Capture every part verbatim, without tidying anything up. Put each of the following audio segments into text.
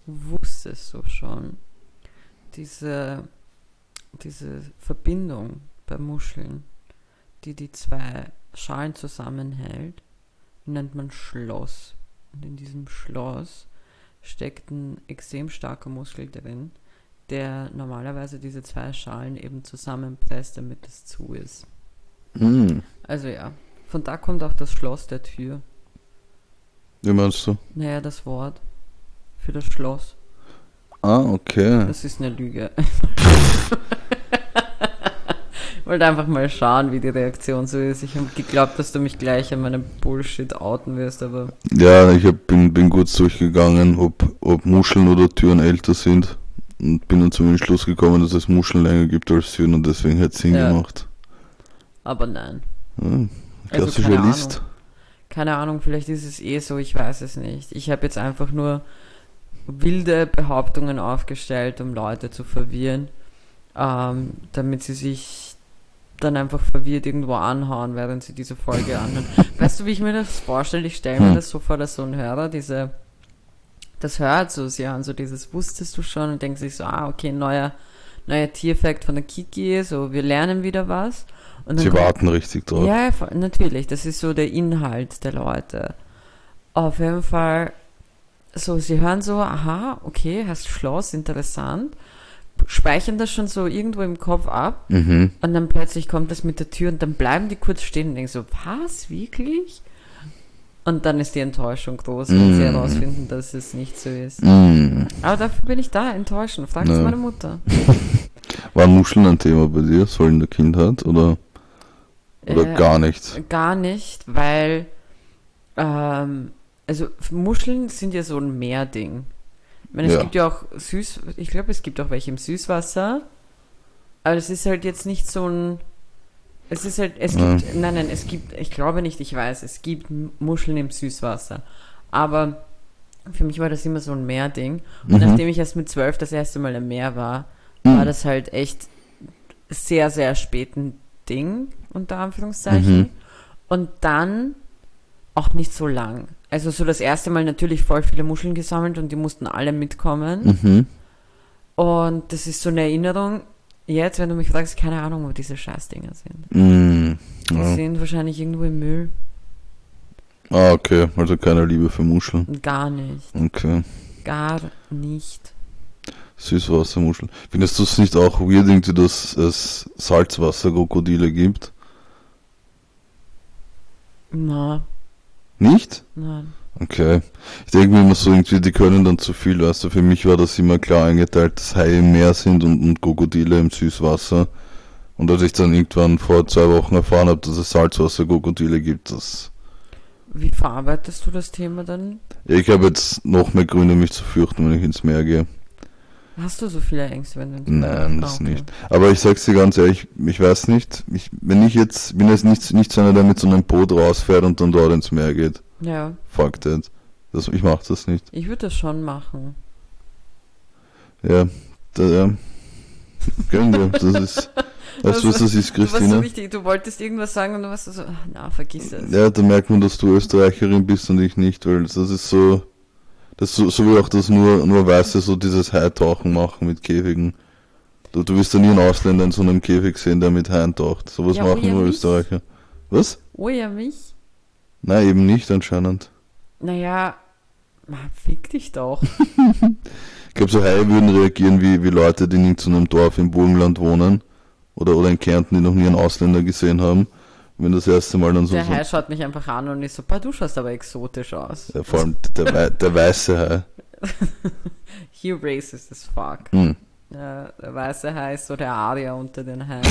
wusstest du schon, diese, diese Verbindung bei Muscheln, die die zwei Schalen zusammenhält, nennt man Schloss. Und in diesem Schloss steckt ein extrem starker Muskel drin, der normalerweise diese zwei Schalen eben zusammenpresst, damit es zu ist. Hm. Also ja, von da kommt auch das Schloss der Tür. Wie meinst du? Naja, das Wort für das Schloss. Ah, okay. Das ist eine Lüge. Ich wollte einfach mal schauen, wie die Reaktion so ist. Ich habe geglaubt, dass du mich gleich an meinem Bullshit outen wirst, aber... Ja, ich hab, bin, bin kurz durchgegangen, ob, ob Muscheln oder Türen älter sind. Und bin dann zum Entschluss gekommen, dass es Muscheln länger gibt als Türen und deswegen hätte es Sinn Ja. gemacht. Aber nein. Ja, Also klassischer keine List. Ahnung. Keine Ahnung, vielleicht ist es eh so, ich weiß es nicht. Ich habe jetzt einfach nur wilde Behauptungen aufgestellt, um Leute zu verwirren, ähm, damit sie sich dann einfach verwirrt irgendwo anhauen, während sie diese Folge anhören. Weißt du, wie ich mir das vorstelle? Ich stelle mir Hm. das so vor, dass so ein Hörer diese, das hört so, sie hören so dieses wusstest du schon und denken sich so, ah, okay, neuer, neuer Tierfact von der Kiki, so, wir lernen wieder was. Und dann Sie kommt- warten richtig drauf. ja, voll- natürlich, das ist so der Inhalt der Leute. Auf jeden Fall, so, sie hören so, aha, okay, heißt Schloss, interessant, speichern das schon so irgendwo im Kopf ab Mhm. und dann plötzlich kommt das mit der Tür und dann bleiben die kurz stehen und denken so, was, wirklich? Und dann ist die Enttäuschung groß, wenn sie Mm. herausfinden, dass es nicht so ist. Mm. Aber dafür bin ich da, enttäuschen. Frag es Ja. meine Mutter. Waren Muscheln ein Thema bei dir, so in der Kindheit, oder, oder Äh, gar nichts? Gar nicht, weil ähm, also Muscheln sind ja so ein Meerding. Ich meine, es Ja. gibt ja auch Süß, ich glaube, es gibt auch welche im Süßwasser, aber es ist halt jetzt nicht so ein, es ist halt, es Ja. gibt, nein, nein, es gibt, ich glaube nicht, ich weiß, es gibt Muscheln im Süßwasser, aber für mich war das immer so ein Meerding und Mhm. nachdem ich erst mit zwölf das erste Mal im Meer war, Mhm. war das halt echt sehr, sehr spät ein Ding, unter Anführungszeichen. Mhm. Und dann auch nicht so lang. Also so das erste Mal natürlich voll viele Muscheln gesammelt und die mussten alle mitkommen. Mhm. Und das ist so eine Erinnerung. Jetzt, wenn du mich fragst, keine Ahnung, wo diese Scheißdinger sind. Mm. Die Ja. sind wahrscheinlich irgendwo im Müll. Ah, okay, also keine Liebe für Muscheln. Gar nicht. Okay. Gar nicht. Süßwassermuscheln. Findest du es nicht auch weird, irgendwie, dass es Salzwasserkrokodile gibt? Na, Nicht? nein. Okay. Ich denke mir immer so, irgendwie, die können dann zu viel, weißt du. Für mich war das immer klar eingeteilt, dass Haie im Meer sind und, und Krokodile im Süßwasser. Und als ich dann irgendwann vor zwei Wochen erfahren habe, dass es Salzwasserkrokodile gibt, das... Wie verarbeitest du das Thema dann? Ja, ich habe jetzt noch mehr Gründe, mich zu fürchten, wenn ich ins Meer gehe. Hast du so viele Ängste, wenn du ins Nein, Ah, das okay. nicht. Aber ich sag's dir ganz ehrlich, ich weiß nicht, ich, wenn ich jetzt, bin jetzt nicht, nicht so einer, der mit so einem Boot rausfährt und dann dort ins Meer geht. Ja, Fuck that. Das, ich mach das nicht. ich würde das schon machen. Ja, da, ja. Gönn dir, das ist, weißt du, was das ist, Du warst so Christina? richtig, du wolltest irgendwas sagen und du warst so, ach, na, vergiss es. Ja, da merkt man, dass du Österreicherin bist und ich nicht, weil das ist so, das ist so, so wie auch das nur, nur Weiße so dieses Haitauchen machen mit Käfigen. Du, du wirst ja nie einen Ausländer in so einem Käfig sehen, der mit Haien taucht. Sowas Ja, machen oh ja, nur mich. Österreicher. Was? Oh ja, mich? Nein, eben nicht anscheinend. Naja, na, fick dich doch. Ich glaube, so Haie würden reagieren wie, wie Leute, die in irgendeinem Dorf im Burgenland wohnen oder, oder in Kärnten, die noch nie einen Ausländer gesehen haben. Wenn das erste Mal dann so... Der so Hai schaut mich einfach an und ist so, "Pa, du schaust aber exotisch aus. ja, vor allem der, Wei- der weiße Hai. You racist as fuck. Hm. Ja, der weiße Hai ist so der Arier unter den Haien.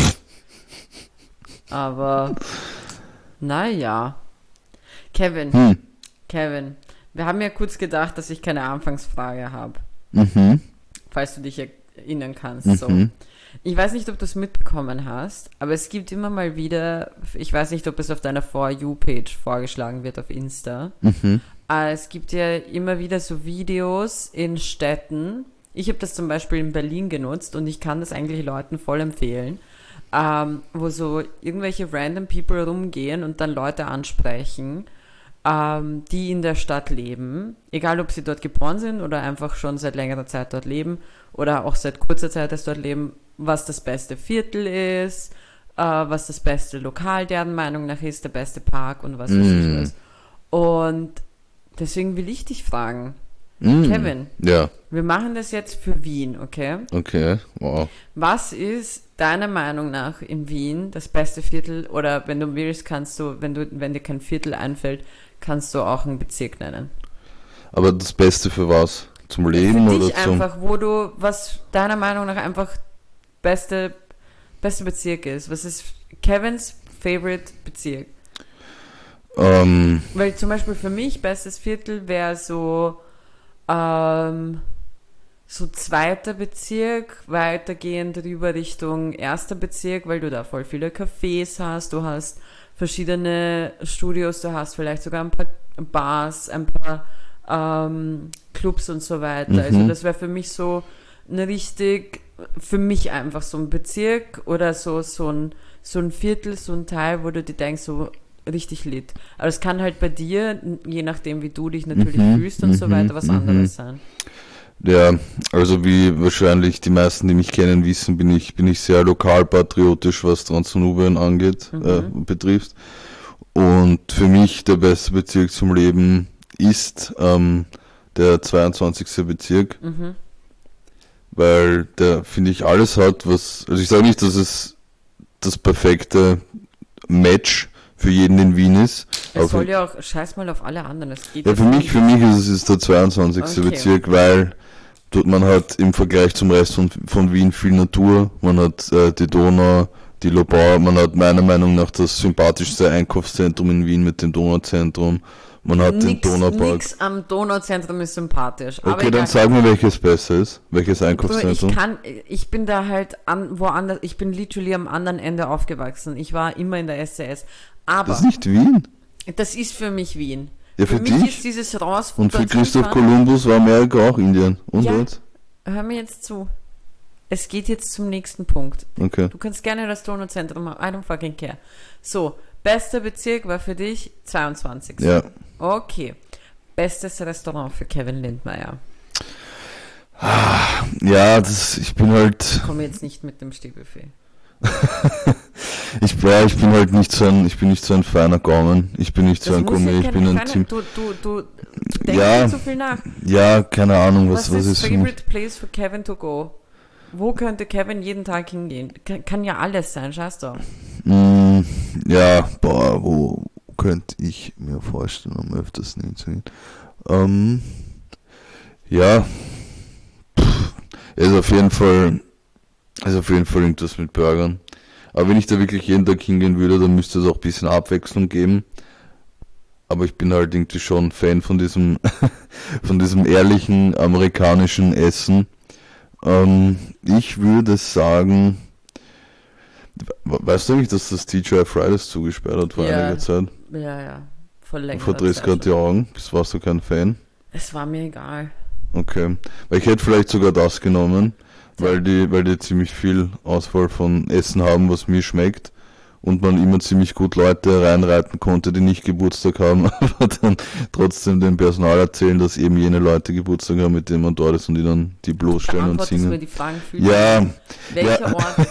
Aber, naja. Kevin, Hm. Kevin, wir haben ja kurz gedacht, dass ich keine Anfangsfrage habe, Mhm. falls du dich erinnern kannst. Mhm. So. Ich weiß nicht, ob du es mitbekommen hast, aber es gibt immer mal wieder, ich weiß nicht, ob es auf deiner For You-Page vorgeschlagen wird auf Insta, Mhm. äh, es gibt ja immer wieder so Videos in Städten. Ich habe das zum Beispiel in Berlin genutzt und ich kann das eigentlich Leuten voll empfehlen, ähm, wo so irgendwelche random people rumgehen und dann Leute ansprechen, ähm, die in der Stadt leben, egal ob sie dort geboren sind oder einfach schon seit längerer Zeit dort leben oder auch seit kurzer Zeit erst dort leben, was das beste Viertel ist, äh, was das beste Lokal deren Meinung nach ist, der beste Park und was weiß Mm. ich was. Und deswegen will ich dich fragen, Mm. Kevin, Ja, wir machen das jetzt für Wien, okay? okay, wow. Was ist deiner Meinung nach in Wien das beste Viertel? Oder wenn du willst, kannst du, wenn du, wenn dir kein Viertel einfällt, kannst du auch einen Bezirk nennen. Aber das Beste für was? Zum Leben Für oder dich zum... einfach, wo du, was deiner Meinung nach einfach beste, beste Bezirk ist. Was ist Kevins Favorite Bezirk? Ähm, Weil zum Beispiel für mich bestes Viertel wäre so, ähm, so zweiter Bezirk, weitergehend rüber Richtung erster Bezirk, weil du da voll viele Cafés hast, du hast verschiedene Studios, du hast vielleicht sogar ein paar Bars, ein paar ähm, Clubs und so weiter. Mhm. Also das wäre für mich so ein richtig, für mich einfach so ein Bezirk oder so, so ein, so ein Viertel, so ein Teil, wo du dir denkst, so richtig lit. Aber es kann halt bei dir, je nachdem wie du dich natürlich Mhm, fühlst und so mhm, weiter, was mhm. anderes sein. ja, also wie wahrscheinlich die meisten, die mich kennen, wissen, bin ich, bin ich sehr lokalpatriotisch, was Transdanubien angeht, Mhm. äh, betrifft. Und für mich der beste Bezirk zum Leben ist ähm, der zweiundzwanzigste Bezirk, Mhm. weil der, finde ich, alles hat, was, also ich sage nicht, dass es das perfekte Match für jeden in Wien ist. Es aber soll für, ja auch, scheiß mal auf alle anderen. Es geht ja, jetzt für mich, nicht- für mich ist es ist der zweiundzwanzigste Okay. Bezirk, weil dort man hat im Vergleich zum Rest von, von Wien viel Natur, man hat äh, die Donau, die Lobau, man hat meiner Meinung nach das sympathischste Einkaufszentrum in Wien mit dem Donauzentrum, man hat den Nix, Donaupark. nix am Donauzentrum ist sympathisch. Aber Okay, dann egal. sag mir, welches besser ist, welches Du, ich Einkaufszentrum. kann, ich bin da halt an, woanders, ich bin literally am anderen Ende aufgewachsen. Ich war immer in der S C S. Aber Das ist nicht Wien. das ist für mich Wien. Ja, für mich dich? ist dieses raus Und für dorthin Christoph fahren- Kolumbus war Amerika auch Indien. Und Ja. was? Hör mir jetzt zu. Es geht jetzt zum nächsten Punkt. Okay. Du kannst gerne das Donauzentrum haben. I don't fucking care. So, bester Bezirk war für dich zweiundzwanzig. Ja. Okay. Bestes Restaurant für Kevin Lindmeier. Ja, das, ich bin halt, Komm jetzt nicht mit dem Stehbuffet. ich, ja, ich bin halt nicht so ein, ich bin nicht so ein feiner Gaumen. Ich bin nicht so Das ein muss Gourmet, ja ich keine bin ein kleine- Team. Du, du, du denkst Ja. nicht so viel nach. Ja, keine Ahnung, was, Was, was, ist ist für mich. favorite place for Kevin to go? Wo könnte Kevin jeden Tag hingehen? Kann, kann ja alles sein, scheiß doch. Mm, ja, boah, wo könnte ich mir vorstellen, am öftersten hinzugehen? Ähm, ja, pff, ist auf jeden Fall, ist auf jeden Fall irgendwas mit Burgern. Aber wenn ich da wirklich jeden Tag hingehen würde, dann müsste es auch ein bisschen Abwechslung geben. Aber ich bin halt irgendwie schon Fan von diesem, von diesem ehrlichen amerikanischen Essen. Ähm, ich würde sagen, we- weißt du eigentlich, dass das T G I Fridays zugesperrt hat vor Ja. einiger Zeit? Ja, ja. Vor Du längerer verdrehst Zeit gerade die schon. Augen. Bist, warst du kein Fan? Es war mir egal. Okay. Weil ich hätte vielleicht sogar das genommen, Ja. weil die, weil die ziemlich viel Auswahl von Essen haben, was mir schmeckt. Und man immer ziemlich gut Leute reinreiten konnte, die nicht Geburtstag haben, aber dann trotzdem dem Personal erzählen, dass eben jene Leute Geburtstag haben, mit denen man dort ist und die dann die bloßstellen und Beantwortest du mir singen. die Fragen für Ja, Welcher ja. Ort?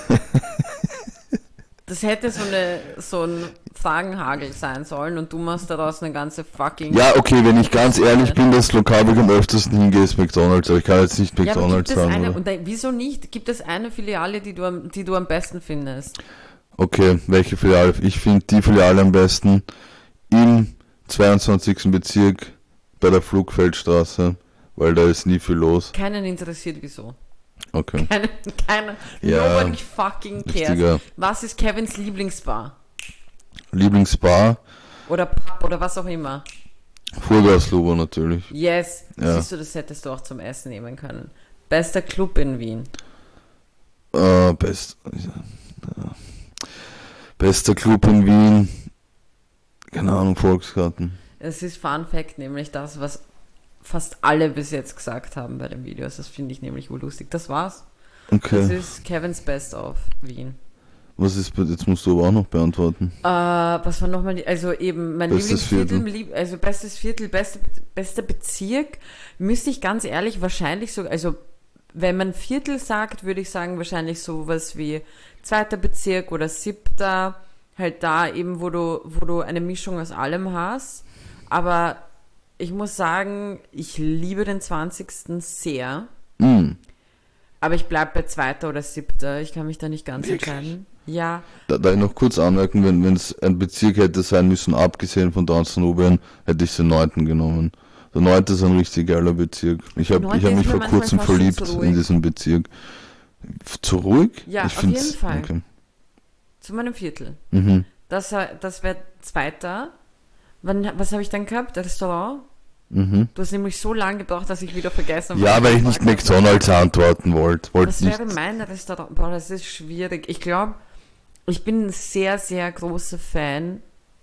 Das hätte so, eine, so ein Fragenhagel sein sollen und du machst daraus eine ganze fucking... Ja, okay, wenn ich ganz ehrlich bin, das Lokal, wo ich am öftesten hingehe, ist McDonald's, aber ich kann jetzt nicht Ja, aber gibt McDonald's es sagen. eine, Oder? und da, wieso nicht? Gibt es eine Filiale, die du am, die du am besten findest? Okay, welche Filiale? Ich finde die Filiale am besten im zweiundzwanzigsten Bezirk bei der Flugfeldstraße, weil da ist nie viel los. Keinen interessiert, wieso. Okay. Keinen, keiner, Ja, nobody fucking cares. richtiger Was ist Kevins Lieblingsbar? Lieblingsbar, Oder Pub oder was auch immer? Vollgaslubo natürlich. Yes. Ja. Siehst du, das hättest du auch zum Essen nehmen können. Bester Club in Wien. Äh, best, ja. Bester Club in Wien, keine Ahnung, Volksgarten. Es ist Fun Fact, nämlich das, was fast alle bis jetzt gesagt haben bei den Videos. Das finde ich nämlich urlustig. Das war's. Das Okay. ist Kevins Best of Wien. Was ist, bei- jetzt musst du aber auch noch beantworten. Äh, was war nochmal, die- also eben mein Bestes Lieblingsviertel, Viertel. lieb, also bestes Viertel, beste, bester Bezirk, müsste ich ganz ehrlich wahrscheinlich so, also wenn man Viertel sagt, würde ich sagen wahrscheinlich sowas wie zweiter Bezirk oder siebter, halt da eben, wo du, wo du eine Mischung aus allem hast. Aber ich muss sagen, ich liebe den zwanzigsten sehr, Mm. aber ich bleib bei zweiter oder siebter. Ich kann mich da nicht ganz Wirklich? entscheiden. Ja, Da, da ich noch kurz anmerken, wenn wenn es ein Bezirk hätte sein müssen, abgesehen von Downton-Obion, hätte ich den neunten genommen. Der neunte ist ein richtig geiler Bezirk. Ich habe neunte ich hab ist mich mir vor manchmal kurzem fast schon verliebt zu ruhig. in diesen Bezirk. F- Zu ruhig? Ja, ich auf find's- jeden Fall. Okay. zu meinem Viertel. Mhm. Das, äh, das wäre zweiter. Wann, was habe ich dann gehabt? Restaurant? Mhm. Du hast nämlich so lange gebraucht, dass ich wieder vergessen habe. Ja, was weil ich ich nicht gefragt habe. McDonalds antworten wollte. Wollte Was nicht. wäre mein Restaurant? Boah, das ist schwierig. Ich glaube, ich bin ein sehr, sehr großer Fan.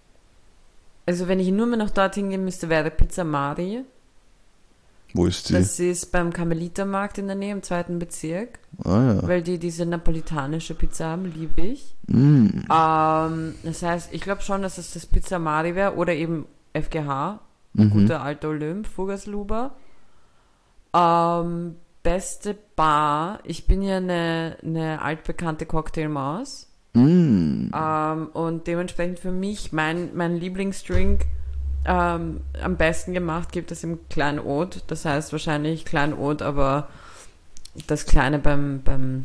Also wenn ich nur mehr noch dorthin gehen müsste, wäre Pizza Mari. Wo ist die? Das ist beim Karmelitermarkt in der Nähe, im zweiten Bezirk. ah ja. Weil die diese napolitanische Pizza haben, liebe ich. Mm. Ähm, das heißt, ich glaube schon, dass es das Pizza Mari wäre oder eben F G H. Mhm. Guter alter Olymp, Fugasluber. Ähm, beste Bar. Ich bin ja eine, eine altbekannte Cocktailmaus. Mm. Ähm, und dementsprechend für mich mein, mein Lieblingsdrink ähm, am besten gemacht gibt es im Kleinod. Das heißt wahrscheinlich Kleinod, aber das Kleine beim, beim,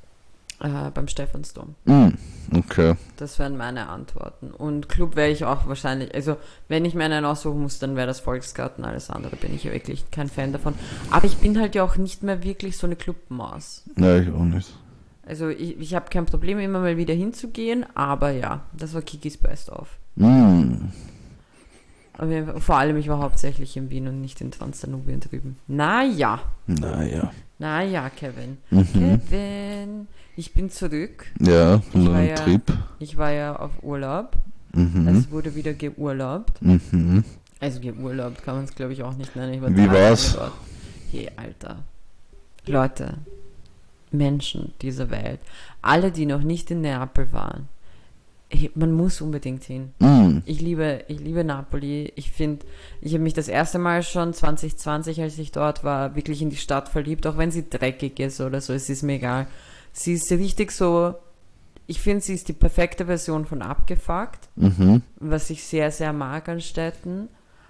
äh, beim Stephansdom. Mm. Okay. Das wären meine Antworten. Und Club wäre ich auch wahrscheinlich, also wenn ich mir einen aussuchen muss, dann wäre das Volksgarten, alles andere bin ich ja wirklich kein Fan davon. Aber ich bin halt ja auch nicht mehr wirklich so eine Clubmaus. Nein, ich auch nicht. Also ich, ich habe kein Problem, immer mal wieder hinzugehen, aber ja, das war Kikis Best of. Mm. Aber wir- vor allem, ich war hauptsächlich in Wien und nicht in Transdanubien drüben. Naja, Naja. naja, Kevin. Mhm. Kevin, ich bin zurück. Ja, von Ich war einem ja- Trip. Ich war ja auf Urlaub. Mhm. Es wurde wieder geurlaubt. Mhm. Also geurlaubt kann man es, glaube ich, auch nicht nennen. Ich war Wie drei war's? Tage dort. Hey, Alter. Leute, Menschen dieser Welt, alle, die noch nicht in Neapel waren, hey, man muss unbedingt hin. Mm. Ich liebe, ich liebe Napoli. Ich finde, ich habe mich das erste Mal schon zwanzig zwanzig, als ich dort war, wirklich in die Stadt verliebt, auch wenn sie dreckig ist oder so, es ist mir egal. Sie ist richtig so, ich finde, sie ist die perfekte Version von abgefuckt, Mhm. was ich sehr, sehr mag an Städten.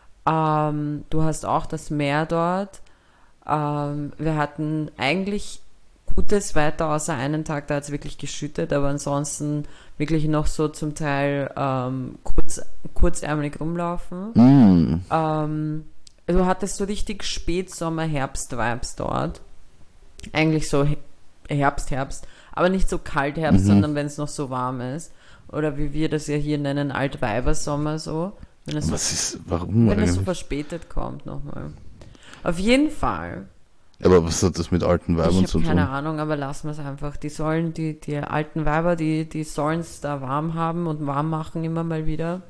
Ähm, du hast auch das Meer dort. Ähm, wir hatten eigentlich gutes Wetter, außer einen Tag, da hat es wirklich geschüttet, aber ansonsten wirklich noch so zum Teil ähm, kurz, kurzärmelig rumlaufen. Mm. Ähm, du hattest so richtig Spätsommer, Herbst-Vibes dort. Eigentlich so He- Herbst, Herbst, aber nicht so kalt Herbst, Mhm. sondern wenn es noch so warm ist. Oder wie wir das ja hier nennen, Altweibersommer so. Wenn es, Was ist, warum wenn es so eigentlich? verspätet kommt nochmal. Auf jeden Fall. Aber was hat das mit alten Ich Weibern habe zu tun? keine Ahnung, aber lassen wir es einfach. Die sollen, die, die alten Weiber, die, die sollen es da warm haben und warm machen immer mal wieder.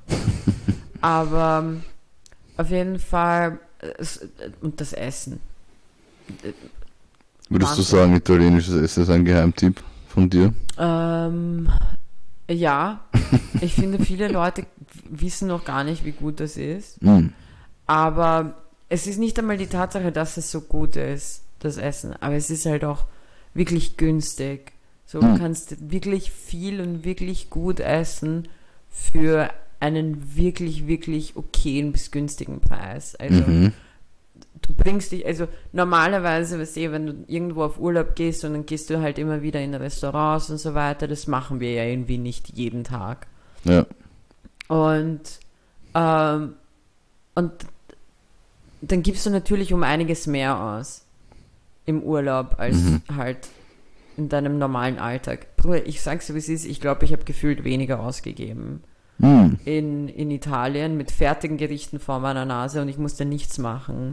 Aber ähm, auf jeden Fall, äh, es- äh, und das Essen. Würdest du Wahnsinn. sagen, italienisches Essen ist ein Geheimtipp von dir? Ähm, ja, ich finde, viele Leute wissen noch gar nicht, wie gut das ist. Mm. Aber es ist nicht einmal die Tatsache, dass es so gut ist, das Essen. Aber es ist halt auch wirklich günstig. So, Hm. du kannst wirklich viel und wirklich gut essen für einen wirklich, wirklich okayen bis günstigen Preis. Also, Mhm. du bringst dich, also normalerweise, weißt du, wenn du irgendwo auf Urlaub gehst und dann gehst du halt immer wieder in Restaurants und so weiter, das machen wir ja irgendwie nicht jeden Tag. Ja. Und, ähm, und dann gibst du natürlich um einiges mehr aus im Urlaub als Mhm. halt in deinem normalen Alltag. Bruder, ich sag's dir, wie es ist, ich glaube, ich habe gefühlt weniger ausgegeben Mm. in, in Italien mit fertigen Gerichten vor meiner Nase und ich musste nichts machen,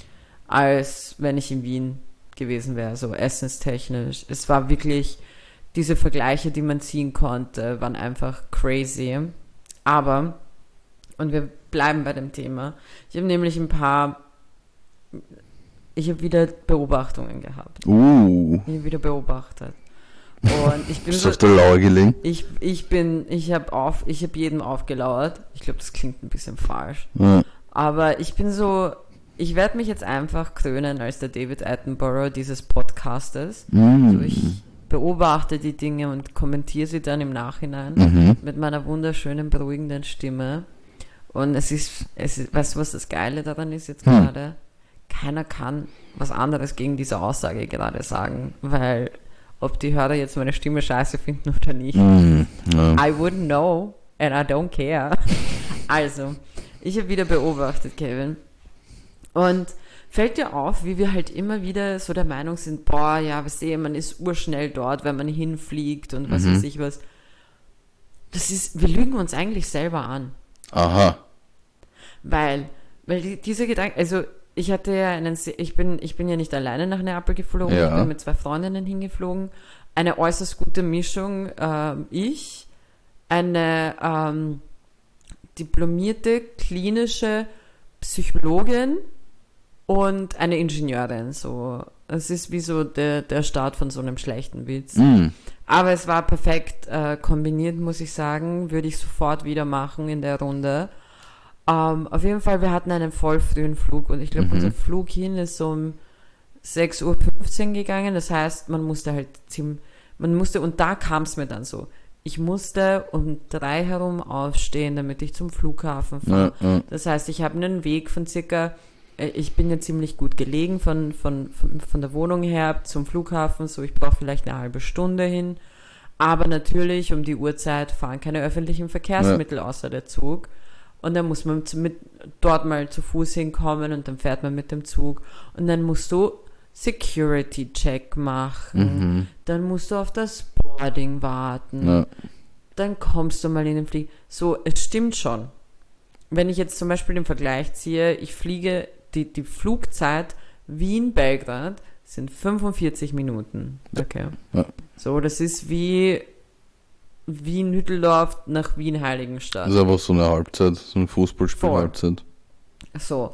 als wenn ich in Wien gewesen wäre, so essenstechnisch. Es war wirklich, diese Vergleiche, die man ziehen konnte, waren einfach crazy. Aber, und wir bleiben bei dem Thema, ich habe nämlich ein paar, ich habe wieder Beobachtungen gehabt. Uh. Ich habe wieder beobachtet. Und ich bin Bist so, du auf der Lauer gelegen? ich, ich bin, ich habe auf, ich habe jedem aufgelauert. Ich glaube, das klingt ein bisschen falsch. Ja. Aber ich bin so, ich werde mich jetzt einfach krönen als der David Attenborough dieses Podcastes. Mm. So, ich beobachte die Dinge und kommentiere sie dann im Nachhinein Mhm. mit meiner wunderschönen, beruhigenden Stimme. Und es ist, es ist, weißt du, was das Geile daran ist jetzt Hm. gerade? Keiner kann was anderes gegen diese Aussage gerade sagen, weil ob die Hörer jetzt meine Stimme scheiße finden oder nicht, Mm. Ja. I wouldn't know and I don't care. Also, ich habe wieder beobachtet, Kevin. Und fällt dir auf, wie wir halt immer wieder so der Meinung sind, boah, ja, wir sehen, man ist urschnell dort, wenn man hinfliegt und was Mhm. weiß ich was. Das ist, wir lügen uns eigentlich selber an. Aha. Weil, weil die, diese Gedanken, also ich hatte ja einen, Se- ich bin, ich bin ja nicht alleine nach Neapel geflogen, Ja. ich bin mit zwei Freundinnen hingeflogen. Eine äußerst gute Mischung, ähm, ich, eine ähm, diplomierte klinische Psychologin und eine Ingenieurin. So, es ist wie so der, der Start von so einem schlechten Witz. Mm. Aber es war perfekt äh, kombiniert, muss ich sagen. Würde ich sofort wieder machen in der Runde. Ähm, auf jeden Fall, wir hatten einen voll frühen Flug und ich glaube, Mhm. unser Flug hin ist so um sechs Uhr fünfzehn gegangen. Das heißt, man musste halt ziemlich, man musste, und da kam es mir dann so. Ich musste um drei herum aufstehen, damit ich zum Flughafen fahre. Ja, ja. Das heißt, ich habe einen Weg von circa, äh, ich bin ja ziemlich gut gelegen von, von, von, von der Wohnung her zum Flughafen, so ich brauche vielleicht eine halbe Stunde hin. Aber natürlich um die Uhrzeit fahren keine öffentlichen Verkehrsmittel außer der Zug. Und dann muss man zu, mit, dort mal zu Fuß hinkommen und dann fährt man mit dem Zug. Und dann musst du Security-Check machen. Mhm. Dann musst du auf das Boarding warten. Ja. Dann kommst du mal in den Flieger. So, es stimmt schon. Wenn ich jetzt zum Beispiel den Vergleich ziehe, ich fliege, die, die Flugzeit Wien-Belgrad sind fünfundvierzig Minuten. Okay. Ja. So, das ist wie Wien-Hütteldorf nach Wien-Heiligenstadt. Das ist einfach so eine Halbzeit, so eine Fußballspiel-Halbzeit. So.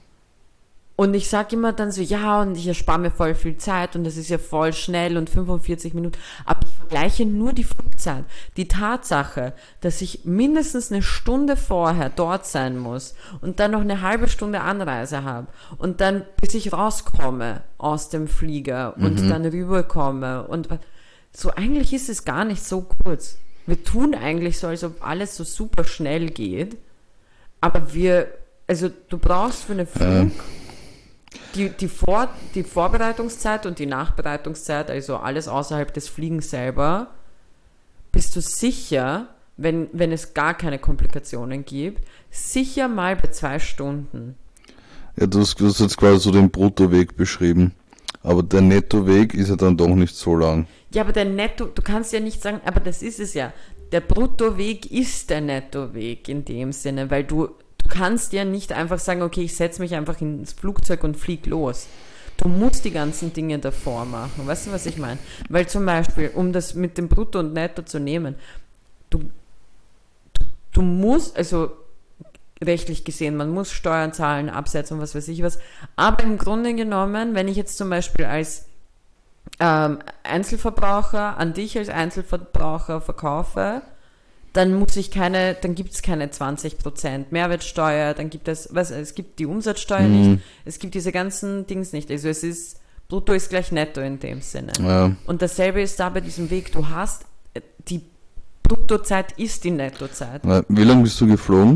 Und ich sag immer dann so, ja, und ich erspare mir voll viel Zeit und das ist ja voll schnell und fünfundvierzig Minuten. Aber ich vergleiche nur die Flugzeit. Die Tatsache, dass ich mindestens eine Stunde vorher dort sein muss und dann noch eine halbe Stunde Anreise habe und dann, bis ich rauskomme aus dem Flieger und Mhm. dann rüberkomme und so, eigentlich ist es gar nicht so kurz. Wir tun eigentlich so, als ob alles so super schnell geht, aber wir, also du brauchst für einen Flug Ja. die, die, Vor, die Vorbereitungszeit und die Nachbereitungszeit, also alles außerhalb des Fliegens selber, bist du sicher, wenn, wenn es gar keine Komplikationen gibt, sicher mal bei zwei Stunden. Ja, du hast, du hast jetzt quasi so den Bruttoweg beschrieben. Aber der Nettoweg ist ja dann doch nicht so lang. Ja, aber der Netto, du kannst ja nicht sagen, aber das ist es ja. Der Bruttoweg ist der Nettoweg in dem Sinne, weil du, du kannst ja nicht einfach sagen, okay, ich setze mich einfach ins Flugzeug und flieg los. Du musst die ganzen Dinge davor machen. Weißt du, was ich meine? Weil zum Beispiel, um das mit dem Brutto und Netto zu nehmen, du, du, du musst, also rechtlich gesehen, man muss Steuern zahlen, Absetzen und was weiß ich was. Aber im Grunde genommen, wenn ich jetzt zum Beispiel als ähm, Einzelverbraucher an dich als Einzelverbraucher verkaufe, dann muss ich keine, dann gibt es keine zwanzig Prozent Mehrwertsteuer, dann gibt es, was, es gibt die Umsatzsteuer Mhm. nicht, es gibt diese ganzen Dings nicht. Also es ist, Brutto ist gleich Netto in dem Sinne. Ja. Und dasselbe ist da bei diesem Weg, du hast, äh, die Bruttozeit ist die Nettozeit. Na, wie lange bist du geflogen?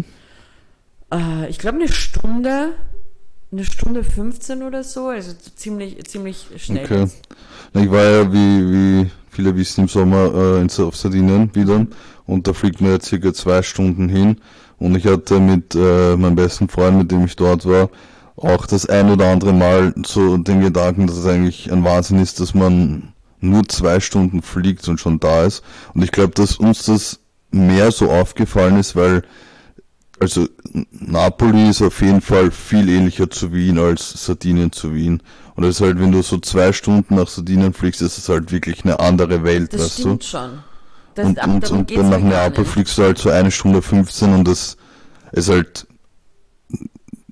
Äh, ich glaube eine Stunde, eine Stunde fünfzehn oder so, also ziemlich, ziemlich schnell. Okay. jetzt. Na, ich war ja, wie, wie viele wissen, im Sommer äh, in, auf Sardinien wieder. Und da fliegt man ja circa zwei Stunden hin. Und ich hatte mit äh, meinem besten Freund, mit dem ich dort war, auch das ein oder andere Mal so den Gedanken, dass es eigentlich ein Wahnsinn ist, dass man nur zwei Stunden fliegt und schon da ist. Und ich glaube, dass uns das mehr so aufgefallen ist, weil also Napoli ist auf jeden Fall viel ähnlicher zu Wien als Sardinien zu Wien. Und das ist halt, wenn du so zwei Stunden nach Sardinien fliegst, ist es halt wirklich eine andere Welt, Das weißt du? stimmt schon. Das, Und, aber und, darum und geht's dann nach mir gar Neapel nicht. fliegst du halt so eine Stunde fünfzehn und das ist halt,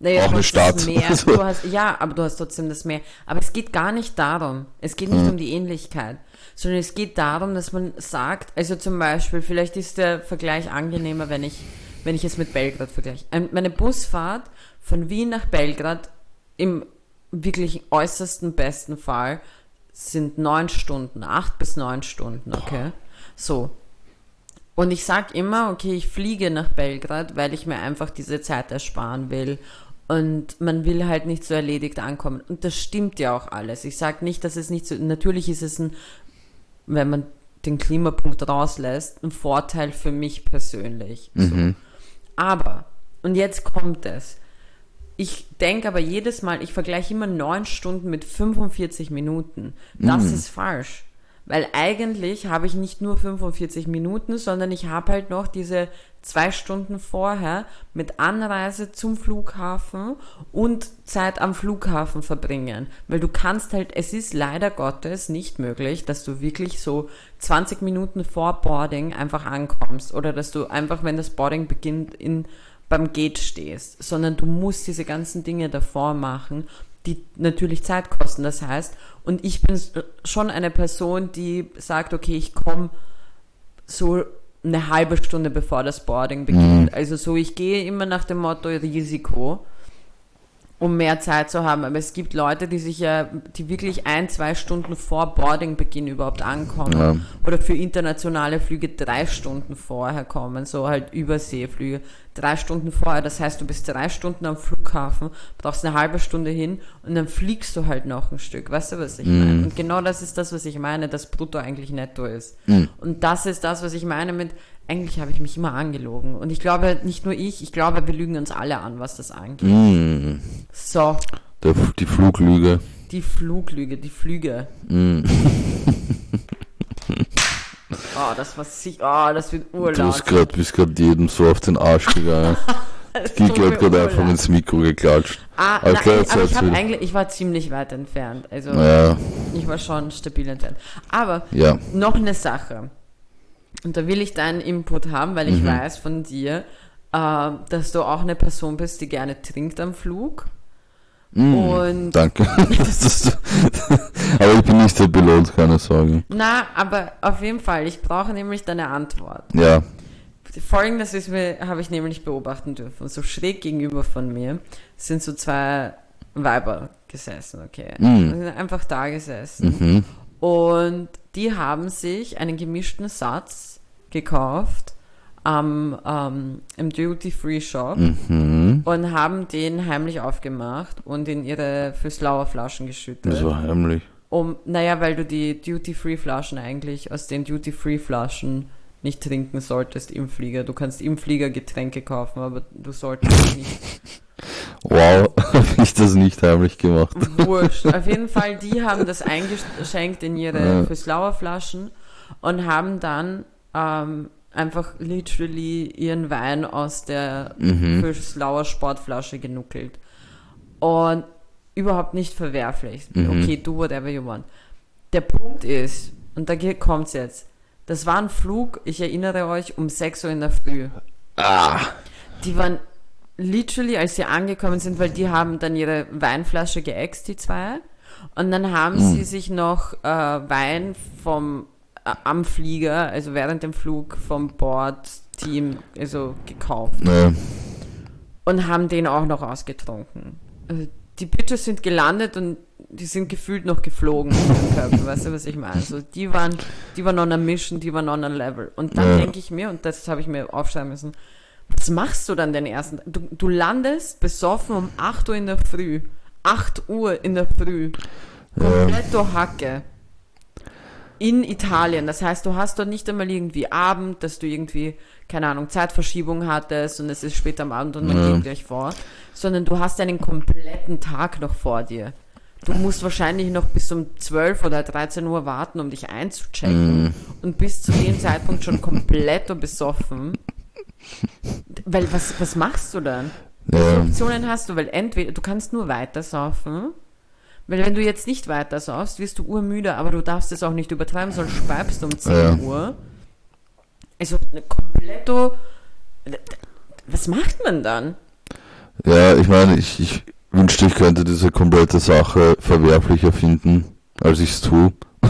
Naja, auch du eine hast Stadt. das Meer. Du hast, ja, aber du hast trotzdem das Meer. Aber es geht gar nicht darum. Es geht nicht Mhm. um die Ähnlichkeit, sondern es geht darum, dass man sagt, also zum Beispiel, vielleicht ist der Vergleich angenehmer, wenn ich, wenn ich es mit Belgrad vergleiche. Ein- Meine Busfahrt von Wien nach Belgrad im wirklich äußersten besten Fall sind neun Stunden, acht bis neun Stunden, okay? So. Und ich sag immer, okay, ich fliege nach Belgrad, weil ich mir einfach diese Zeit ersparen will. Und man will halt nicht so erledigt ankommen. Und das stimmt ja auch alles. Ich sag nicht, dass es nicht so, natürlich ist es ein, wenn man den Klimapunkt rauslässt, ein Vorteil für mich persönlich. So. Mhm. Aber, und jetzt kommt es. Ich denke aber jedes Mal, ich vergleiche immer neun Stunden mit fünfundvierzig Minuten. Das Mhm. ist falsch. Weil eigentlich habe ich nicht nur fünfundvierzig Minuten, sondern ich habe halt noch diese zwei Stunden vorher mit Anreise zum Flughafen und Zeit am Flughafen verbringen. Weil du kannst halt, es ist leider Gottes nicht möglich, dass du wirklich so zwanzig Minuten vor Boarding einfach ankommst oder dass du einfach, wenn das Boarding beginnt, in, beim Gate stehst, sondern du musst diese ganzen Dinge davor machen, die natürlich Zeit kosten. Das heißt, und ich bin schon eine Person, die sagt, okay, ich komme so eine halbe Stunde bevor das Boarding beginnt. Mhm. Also so, ich gehe immer nach dem Motto Risiko, um mehr Zeit zu haben. Aber es gibt Leute, die sich ja, die wirklich ein, zwei Stunden vor Boardingbeginn überhaupt ankommen. Ja. Oder für internationale Flüge drei Stunden vorher kommen, so halt Überseeflüge. Drei Stunden vorher, das heißt, du bist drei Stunden am Flughafen, brauchst eine halbe Stunde hin und dann fliegst du halt noch ein Stück. Weißt du, was ich Mhm. meine? Und genau das ist das, was ich meine, dass Brutto eigentlich netto ist. Mhm. Und das ist das, was ich meine mit, eigentlich habe ich mich immer angelogen. Und ich glaube, nicht nur ich, ich glaube, wir lügen uns alle an, was das angeht. Mhm. So, Der, die Fluglüge. die Fluglüge, die Flüge. Mhm. Oh, das war sich, oh, das wird Du urlaut. hast grad, bist gerade jedem so auf den Arsch gegangen. Das Die tut mir hat gerade einfach urlaut. ins Mikro geklatscht. Ah, Aber nein, klar, ich, jetzt aber ich hat's habe wieder. eigentlich, ich war ziemlich weit entfernt. Also Ja, ich war schon stabil entfernt. Aber ja. noch eine Sache. Und da will ich deinen Input haben, weil ich Mhm. weiß von dir, äh, dass du auch eine Person bist, die gerne trinkt am Flug. Mhm. Und Danke. Das ist, aber ich bin nicht der Pilot, keine Sorge. na, aber auf jeden Fall, ich brauche nämlich deine Antwort. Ja. Folgendes ist mir, habe ich nämlich beobachten dürfen. So schräg gegenüber von mir sind so zwei Weiber gesessen, okay. Mhm. Die sind einfach da gesessen. Mhm. Und die haben sich einen gemischten Satz gekauft am ähm, im Duty-Free-Shop Mhm. und haben den heimlich aufgemacht und in ihre Füßlauer Flaschen geschüttet. Das war heimlich. Um, naja, weil du die Duty-Free-Flaschen eigentlich aus den Duty-Free-Flaschen nicht trinken solltest im Flieger. Du kannst im Flieger Getränke kaufen, aber du solltest nicht. Wow, habe ich das nicht heimlich gemacht. Wurscht. Auf jeden Fall, die haben das eingeschenkt in ihre Ja. Füßlauer Flaschen und haben dann ähm, einfach literally ihren Wein aus der Mhm. Füßlauer Sportflasche genuckelt. Und überhaupt nicht verwerflich. Mhm. Okay, do whatever you want. Der Punkt ist, und da kommt's jetzt, das war ein Flug, ich erinnere euch, um sechs Uhr in der Früh. Ah. Die waren literally, als sie angekommen sind, weil die haben dann ihre Weinflasche geäxt, die zwei. Und dann haben Mm. sie sich noch äh, Wein vom äh, am Flieger, also während dem Flug vom Bordteam, also gekauft. Ne. Und haben den auch noch ausgetrunken. Also die Bitches sind gelandet und die sind gefühlt noch geflogen mit dem Körper, weißt du, was ich meine? Also die waren, die waren on a mission, die waren on a level. Und dann Ja. denke ich mir, und das habe ich mir aufschreiben müssen, was machst du dann den ersten Tag? Du, du landest besoffen um acht Uhr in der Früh. acht Uhr in der Früh. Kompletto Hacke. In Italien. Das heißt, du hast dort nicht einmal irgendwie Abend, dass du irgendwie, keine Ahnung, Zeitverschiebung hattest und es ist spät am Abend und man Ja. geht gleich fort. Sondern du hast einen kompletten Tag noch vor dir. Du musst wahrscheinlich noch bis um zwölf oder dreizehn Uhr warten, um dich einzuchecken. Mhm. Und bis zu dem Zeitpunkt schon komplett besoffen. Weil, was, was machst du dann? Welche Ja. Optionen hast du? Weil entweder, du kannst nur weiter saufen, weil wenn du jetzt nicht weiter saufst, wirst du urmüde, aber du darfst es auch nicht übertreiben, sonst speibst du um zehn Ja. Uhr. Also, eine kompletto, was macht man dann? Ja, ich meine, ich, ich wünschte, ich könnte diese komplette Sache verwerflicher finden, als ich es tue.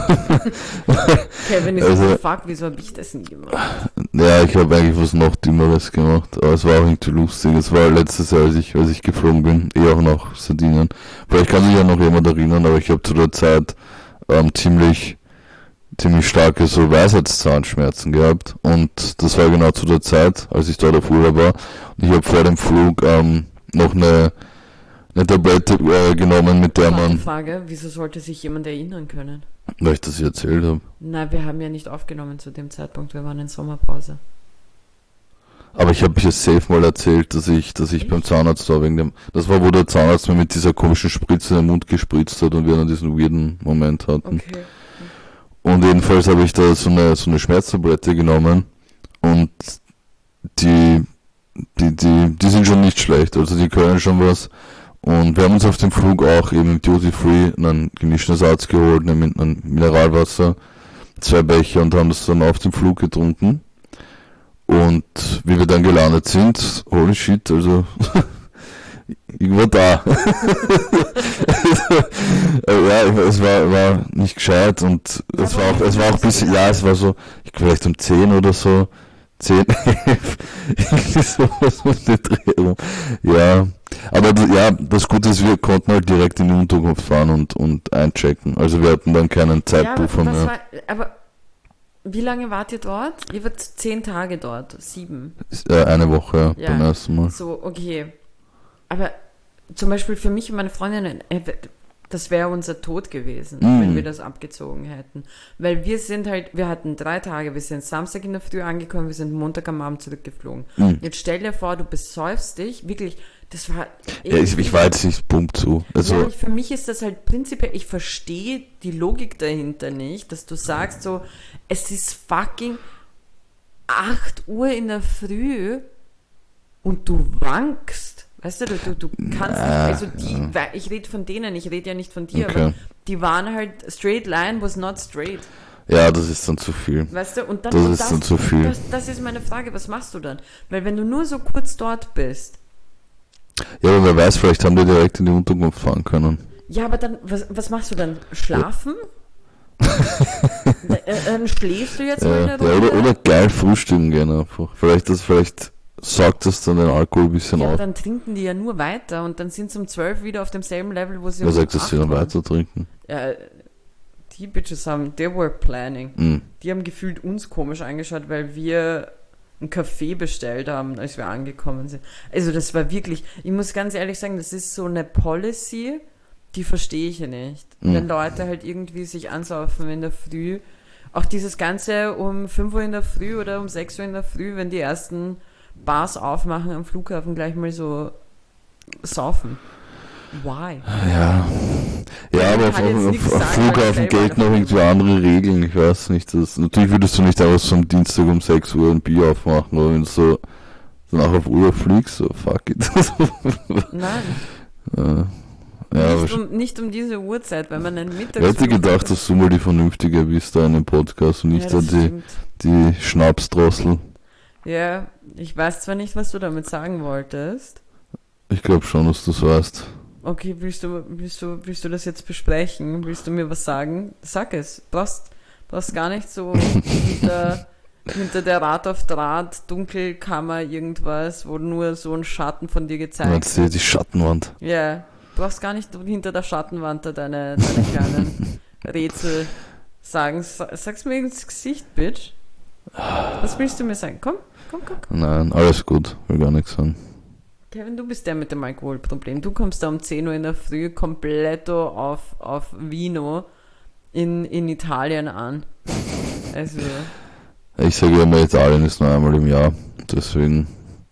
Kevin ist Also, so, fuck, wieso habe ich das nie gemacht? ja, ich habe eigentlich was noch Dümmeres gemacht, aber es war auch irgendwie lustig. Es war letztes Jahr, als ich, als ich geflogen bin, eh auch nach Sardinien. Vielleicht kann sich ja noch jemand erinnern, aber ich habe zu der Zeit ähm, ziemlich, ziemlich starke so Weisheitszahnschmerzen gehabt. Und das war genau zu der Zeit, als ich dort auf Urlaub war. Und ich habe vor dem Flug ähm, noch eine, eine Tablette äh, genommen, mit der Warte, man, Frage, wieso sollte sich jemand erinnern können? weil ich das hier erzählt habe. Nein, wir haben ja nicht aufgenommen zu dem Zeitpunkt, wir waren in Sommerpause. Aber ich habe jetzt safe mal erzählt, dass ich, dass ich beim Zahnarzt war wegen dem. Das war, wo der Zahnarzt mir mit dieser komischen Spritze in den Mund gespritzt hat und wir dann diesen weirden Moment hatten. Okay. Und jedenfalls habe ich da so eine so eine Schmerztablette genommen und die, die, die, die sind schon nicht schlecht, also die können schon was. Und wir haben uns auf dem Flug auch eben im Duty Free einen gemischtes Ersatz geholt, nämlich ein Mineralwasser, zwei Becher und haben das dann auf dem Flug getrunken. Und wie wir dann gelandet sind, holy shit, also ich war da. Also, ja, es war, war nicht gescheit und es war auch, es war auch ein bisschen, ja, es war so, ich vielleicht um zehn oder so, zehn, elf, irgendwie sowas um den Dreh rum. Ja, aber d- ja, das Gute ist, wir konnten halt direkt in die Unterkunft fahren und, und einchecken. Also wir hatten dann keinen Ja, aber, Zeitpuffer was mehr. war, aber wie lange wart ihr dort? Ihr wart zehn Tage dort, sieben. Äh, eine Woche Ja. beim ersten Mal. So, okay. Aber zum Beispiel für mich und meine Freundin, äh, das wäre unser Tod gewesen, Mm. wenn wir das abgezogen hätten. Weil wir sind halt, wir hatten drei Tage, wir sind Samstag in der Früh angekommen, wir sind Montag am Abend zurückgeflogen. Mm. Jetzt stell dir vor, du besäufst dich, wirklich, das war... Ja, ich, ich war jetzt nicht pumpt zu. Also, Ja, ich, für mich ist das halt prinzipiell, ich verstehe die Logik dahinter nicht, dass du sagst so, es ist fucking acht Uhr in der Früh und du wankst. Weißt du, du, du, du kannst Na, nicht, also die, weil ich rede von denen, ich rede ja nicht von dir, Okay. aber die waren halt, straight line was not straight. ja, das ist dann zu viel. Weißt du, und dann, Das und ist dann zu viel. Das, das ist meine Frage, was machst du dann? Weil wenn du nur so kurz dort bist, Ja, aber wer weiß, vielleicht haben wir direkt in die Unterkunft fahren können. ja, aber dann, was, was machst du dann? Schlafen? Äh, Dann schläfst du jetzt mal Ja, eine ja, Runde? oder, oder geil frühstücken gehen einfach. Vielleicht, das, vielleicht saugt das dann den Alkohol ein bisschen Ja, aber auf. dann trinken die ja nur weiter und dann sind sie um zwölf wieder auf demselben Level, wo sie Wer um sagt, dass sie acht dann waren. weiter trinken? Ja, die Bitches haben, they were planning. Mhm. Die haben gefühlt uns komisch angeschaut, weil wir einen Kaffee bestellt haben, als wir angekommen sind. Also das war wirklich, ich muss ganz ehrlich sagen, das ist so eine Policy, die verstehe ich ja nicht. Mhm. Wenn Leute halt irgendwie sich ansaufen in der Früh, auch dieses Ganze um fünf Uhr in der Früh oder um sechs Uhr in der Früh, wenn die ersten Bars aufmachen am Flughafen, gleich mal so saufen. Why? Ja. Ja, aber auf, kann jetzt auf, nichts auf sagen, weil ich Flughafen selber gelten einer noch irgendwie andere Regeln. Ich weiß nicht. Das, natürlich würdest du nicht einfach so am Dienstag um sechs Uhr ein Bier aufmachen, aber wenn du so danach auf Urlaub fliegst, so fuck it. Nein, ja, ja, nicht, aber um, nicht um diese Uhrzeit, wenn man einen ich Mittagsflug hätte gedacht, hat. dass du mal die Vernünftige bist da in dem Podcast und nicht ja, da das die, stimmt. die Schnapsdrossel. Ja, ich weiß zwar nicht, was du damit sagen wolltest. Ich glaube schon, dass du es weißt. Okay, willst du, willst du, willst du das jetzt besprechen? Willst du mir was sagen? Sag es. Brauchst, brauchst gar nicht so hinter, hinter der Rad auf Draht, Dunkelkammer, irgendwas, wo nur so ein Schatten von dir gezeigt Meinst wird. du die Schattenwand? Ja, du brauchst gar nicht hinter der Schattenwand da deine, deine kleinen Rätsel sagen. Sa- Sag's mir ins Gesicht, Bitch. Was willst du mir sagen? Komm, komm, komm. komm. Nein, alles gut. Will gar nichts sagen. Kevin, du bist der mit dem Alkoholproblem. Du kommst da um zehn Uhr in der Früh kompletto auf, auf Vino in, in Italien an. Also, Ich sage immer, Italien ist nur einmal im Jahr. Deswegen.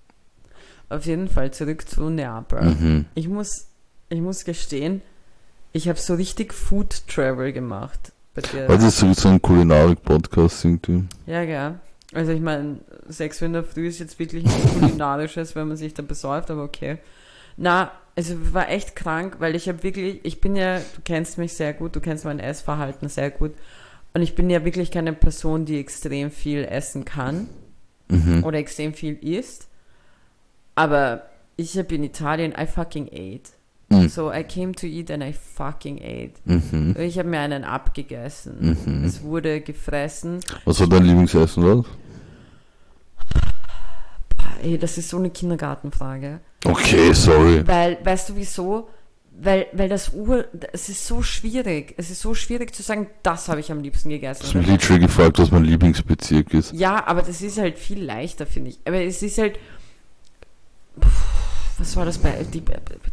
auf jeden Fall zurück zu Neapel. Mhm. Ich muss, ich muss gestehen, ich habe so richtig Food Travel gemacht. Bei dir. Weil das ist so ein Kulinarik-Podcast irgendwie. Ja, gell. Also ich meine, sechs Uhr in der Früh ist jetzt wirklich nichts Kulinarisches, wenn man sich da besäuft, aber okay. Na, also war echt krank, weil ich habe wirklich, ich bin ja, du kennst mich sehr gut, du kennst mein Essverhalten sehr gut und ich bin ja wirklich keine Person, die extrem viel essen kann Mhm. oder extrem viel isst, aber Ich habe in Italien, I fucking ate. Mhm. So, I came to eat and I fucking ate. Mhm. Ich habe mir einen abgegessen. Mhm. Es wurde gefressen. Was war dein Lieblingsessen dort? Ey, das ist so eine Kindergartenfrage. Okay, sorry. Weil, weißt du wieso? Weil, weil das Ur, es ist so schwierig. Es ist so schwierig zu sagen, das habe ich am liebsten Du hast gegessen. mich literally gefragt, was mein Lieblingsbezirk ist. Ja, aber das ist halt viel leichter, finde ich. Aber es ist halt, Puh, was war das bei, die,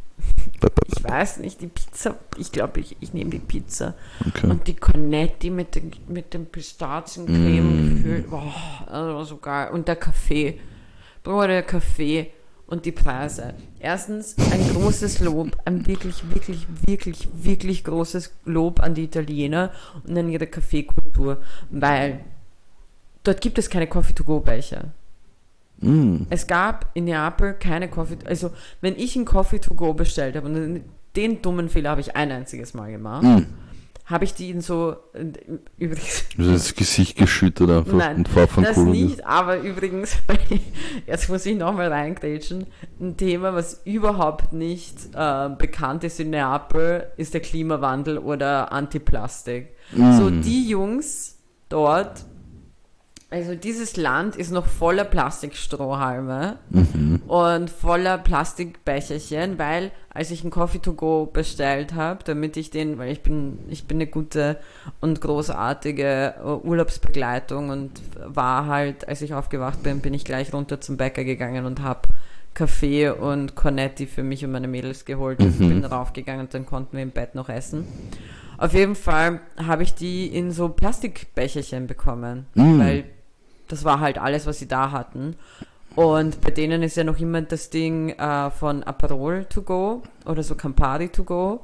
ich weiß nicht, die Pizza, ich glaube, ich, ich nehme die Pizza. Okay. Und die Cornetti mit, den, mit dem Pistaziencreme Mm. gefüllt. Boah, das war so geil. Und der Kaffee. Bruder, der Kaffee und die Preise. Erstens ein großes Lob, ein wirklich, wirklich, wirklich, wirklich großes Lob an die Italiener und an ihre Kaffeekultur, weil dort gibt es keine Coffee-to-go-Becher. Mm. Es gab in Neapel keine Coffee, also wenn ich einen Coffee-to-go bestellt habe, und den dummen Fehler habe ich ein einziges Mal gemacht, Mm. habe ich die in so, übrigens, Du hast das Gesicht geschüttet einfach Nein, und Pfeffer das cool. nicht, aber übrigens, jetzt muss ich nochmal reingrätschen, ein Thema, was überhaupt nicht äh, bekannt ist in Neapel, ist der Klimawandel oder Antiplastik. Mm. So, die Jungs dort, also dieses Land ist noch voller Plastikstrohhalme Mhm. und voller Plastikbecherchen, weil als ich einen Coffee to go bestellt habe, damit ich den, weil ich bin, ich bin eine gute und großartige äh, Urlaubsbegleitung und war halt, als ich aufgewacht bin, bin ich gleich runter zum Bäcker gegangen und habe Kaffee und Cornetti für mich und meine Mädels geholt und Mhm. bin raufgegangen und dann konnten wir im Bett noch essen. Auf jeden Fall habe ich die in so Plastikbecherchen bekommen, Mm. weil das war halt alles, was sie da hatten. Und bei denen ist ja noch immer das Ding äh, von Aperol to go oder so Campari to go.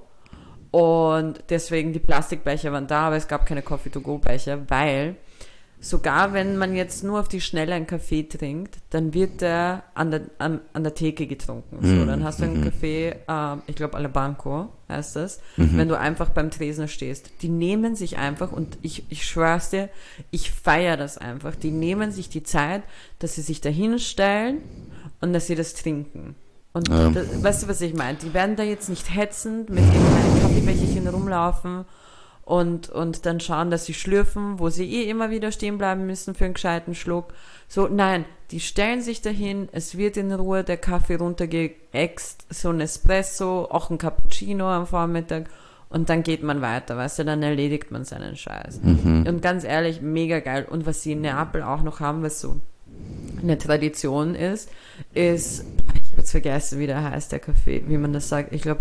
Und deswegen die Plastikbecher waren da, aber es gab keine Coffee to go Becher, weil sogar wenn man jetzt nur auf die Schnelle einen Kaffee trinkt, dann wird der an der, an, an der Theke getrunken. So, Mhm, dann hast du einen mhm. Kaffee, ähm, ich glaube Alla Banco heißt das, Mhm. wenn du einfach beim Tresen stehst. Die nehmen sich einfach, und ich, ich schwör's dir, ich feiere das einfach, die nehmen sich die Zeit, dass sie sich da hinstellen und dass sie das trinken. Und Ja. da, weißt du, was ich meine? Die werden da jetzt nicht hetzend mit irgendeinem Kaffeebecherchen rumlaufen und, und dann schauen, dass sie schlürfen, wo sie eh immer wieder stehen bleiben müssen für einen gescheiten Schluck. So, nein, die stellen sich dahin, es wird in Ruhe der Kaffee runtergeäxt, so ein Espresso, auch ein Cappuccino am Vormittag und dann geht man weiter, weißt du, dann erledigt man seinen Scheiß. Mhm. Und ganz ehrlich, mega geil. Und was sie in Neapel auch noch haben, was so eine Tradition ist, ist, ich habe jetzt vergessen, wie der heißt, der Kaffee, wie man das sagt, ich glaube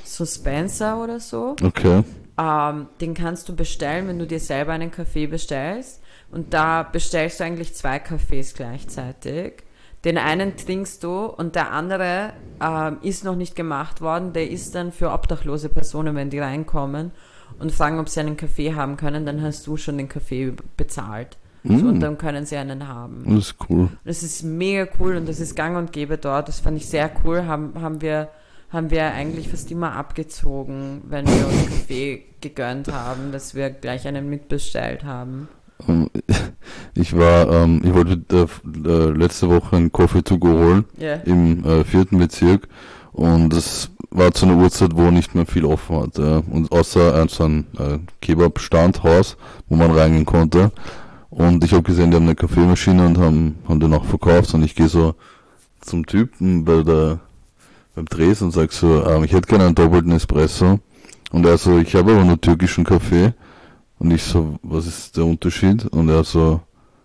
Suspensa oder so. Okay. Ähm, den kannst du bestellen, wenn du dir selber einen Kaffee bestellst. Und da bestellst du eigentlich zwei Kaffees gleichzeitig. Den einen trinkst du und der andere ähm, ist noch nicht gemacht worden. Der ist dann für obdachlose Personen, wenn die reinkommen und fragen, ob sie einen Kaffee haben können, dann hast du schon den Kaffee bezahlt. So, und Mm. dann können sie einen haben. Das ist cool. Das ist mega cool und das ist gang und gäbe dort. Das fand ich sehr cool. Haben, haben wir haben wir eigentlich fast immer abgezogen, wenn wir uns Kaffee gegönnt haben, dass wir gleich einen mitbestellt haben. Ähm, Ich war, ähm, ich wollte äh, äh, letzte Woche einen Coffee to go holen Ja. im äh, vierten Bezirk und das war zu einer Uhrzeit, wo nicht mehr viel offen hatte. Und außer ein, so ein äh, Kebab-Standhaus, wo man reingehen konnte. Und ich habe gesehen, die haben eine Kaffeemaschine und haben, haben den auch verkauft und ich gehe so zum Typen bei der beim Dresen und sag so, ähm, ich hätte gerne einen doppelten Espresso. Und er so, ich habe aber nur türkischen Kaffee. Und ich so, was ist der Unterschied? Und er so,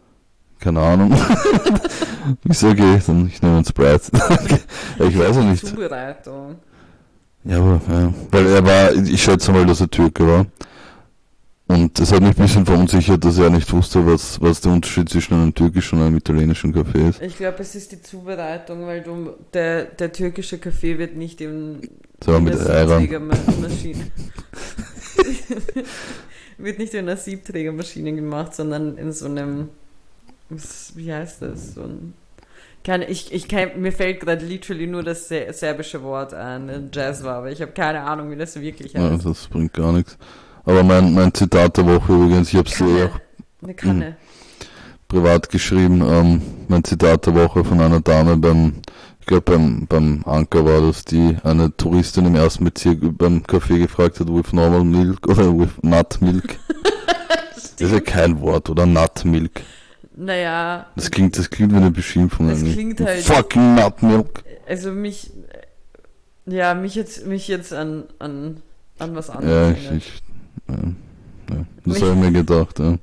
keine Ahnung. Ich so, okay, dann ich nehme einen Sprite. Ja, ich weiß ja nicht. Zubereitung. Ja, aber, ja. Weil er war, ich schätze mal, dass er Türke war. Und das hat mich ein bisschen verunsichert, dass er nicht wusste, was, was der Unterschied zwischen einem türkischen und einem italienischen Kaffee ist. Ich glaube, es ist die Zubereitung, weil du, der, der türkische Kaffee wird nicht im, So in mit der Eiern. Siebträgermaschine wird nicht in einer Siebträgermaschine gemacht, sondern in so einem, was, wie heißt das, so ein, keine, ich, ich kann, mir fällt gerade literally nur das ser- serbische Wort ein, Jazz war, aber ich habe keine Ahnung, wie das wirklich Ja, heißt. das bringt gar nichts. Aber mein, mein Zitat der Woche übrigens, ich habe es dir Kanne. auch Eine Kanne. privat geschrieben, ähm, mein Zitat der Woche von einer Dame beim Ich glaube, beim, beim Anker war das, die eine Touristin im ersten Bezirk beim Café gefragt hat, with normal milk oder with nut milk. Das ist ja kein Wort, oder? Nut milk. Naja. Das klingt, das klingt wie eine Beschimpfung. Das eigentlich. klingt halt. Fucking nut milk. Also mich, ja, mich jetzt, mich jetzt an, an, an was Ja, anderes. ich, ich ja, ja. Das habe ich mir gedacht, ja.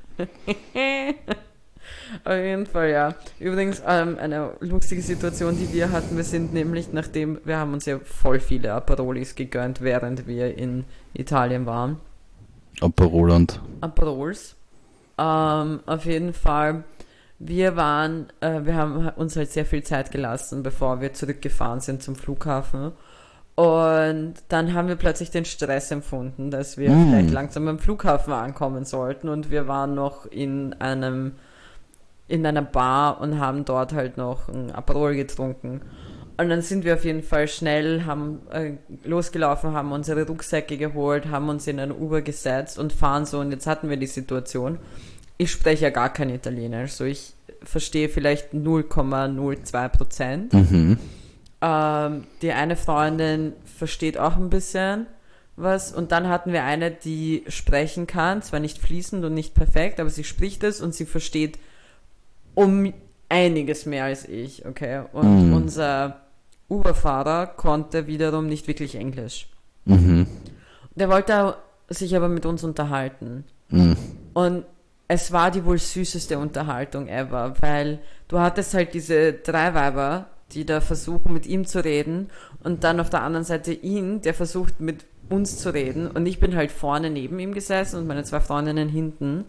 Auf jeden Fall, ja. Übrigens, ähm, eine lustige Situation, die wir hatten, wir sind nämlich, nachdem, wir haben uns ja voll viele Aperolis gegönnt, während wir in Italien waren. Aperoland. Aperols. Ähm, auf jeden Fall, wir waren, äh, wir haben uns halt sehr viel Zeit gelassen, bevor wir zurückgefahren sind zum Flughafen. Und dann haben wir plötzlich den Stress empfunden, dass wir mm. vielleicht langsam am Flughafen ankommen sollten. Und wir waren noch in einem, in einer Bar und haben dort halt noch ein Aperol getrunken. Und dann sind wir auf jeden Fall schnell, haben äh, losgelaufen, haben unsere Rucksäcke geholt, haben uns in ein Uber gesetzt und fahren so. Und jetzt hatten wir die Situation, ich spreche ja gar kein Italienisch, so ich verstehe vielleicht null Komma null zwei Prozent. Mhm. Ähm, die eine Freundin versteht auch ein bisschen was und dann hatten wir eine, die sprechen kann, zwar nicht fließend und nicht perfekt, aber sie spricht es und sie versteht um einiges mehr als ich, okay? Und mhm. unser Uber-Fahrer konnte wiederum nicht wirklich Englisch. Mhm. Der wollte sich aber mit uns unterhalten. Mhm. Und es war die wohl süßeste Unterhaltung ever, weil du hattest halt diese drei Weiber, die da versuchen, mit ihm zu reden und dann auf der anderen Seite ihn, der versucht, mit uns zu reden und ich bin halt vorne neben ihm gesessen und meine zwei Freundinnen hinten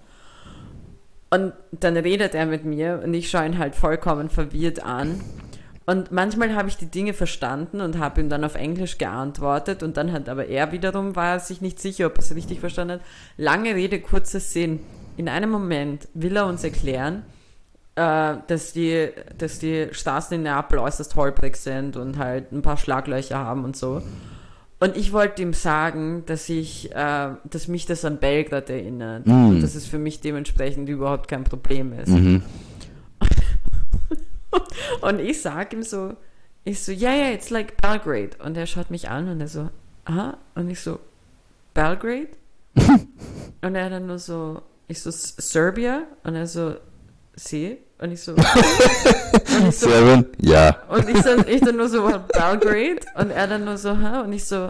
und dann redet er mit mir und ich schaue ihn halt vollkommen verwirrt an und manchmal habe ich die Dinge verstanden und habe ihm dann auf Englisch geantwortet und dann hat aber er wiederum, war sich nicht sicher, ob er es richtig verstanden hat. Lange Rede, kurzer Sinn. In einem Moment will er uns erklären, äh, dass die, dass die Straßen in Neapel äußerst holprig sind und halt ein paar Schlaglöcher haben und so. Und ich wollte ihm sagen, dass ich, äh, dass mich das an Belgrad erinnert mm. und dass es für mich dementsprechend überhaupt kein Problem ist. Mhm. Und ich sag ihm so, ich so, yeah, yeah, it's like Belgrade. Und er schaut mich an und er so, aha. Und ich so, Belgrade? Und er dann nur so, ich so, Serbia? Und er so, sie? Und ich so, und ich so Seven? Ja. Und ich, so, ich dann nur so, Belgrade? Und er dann nur so, hä? Und ich so,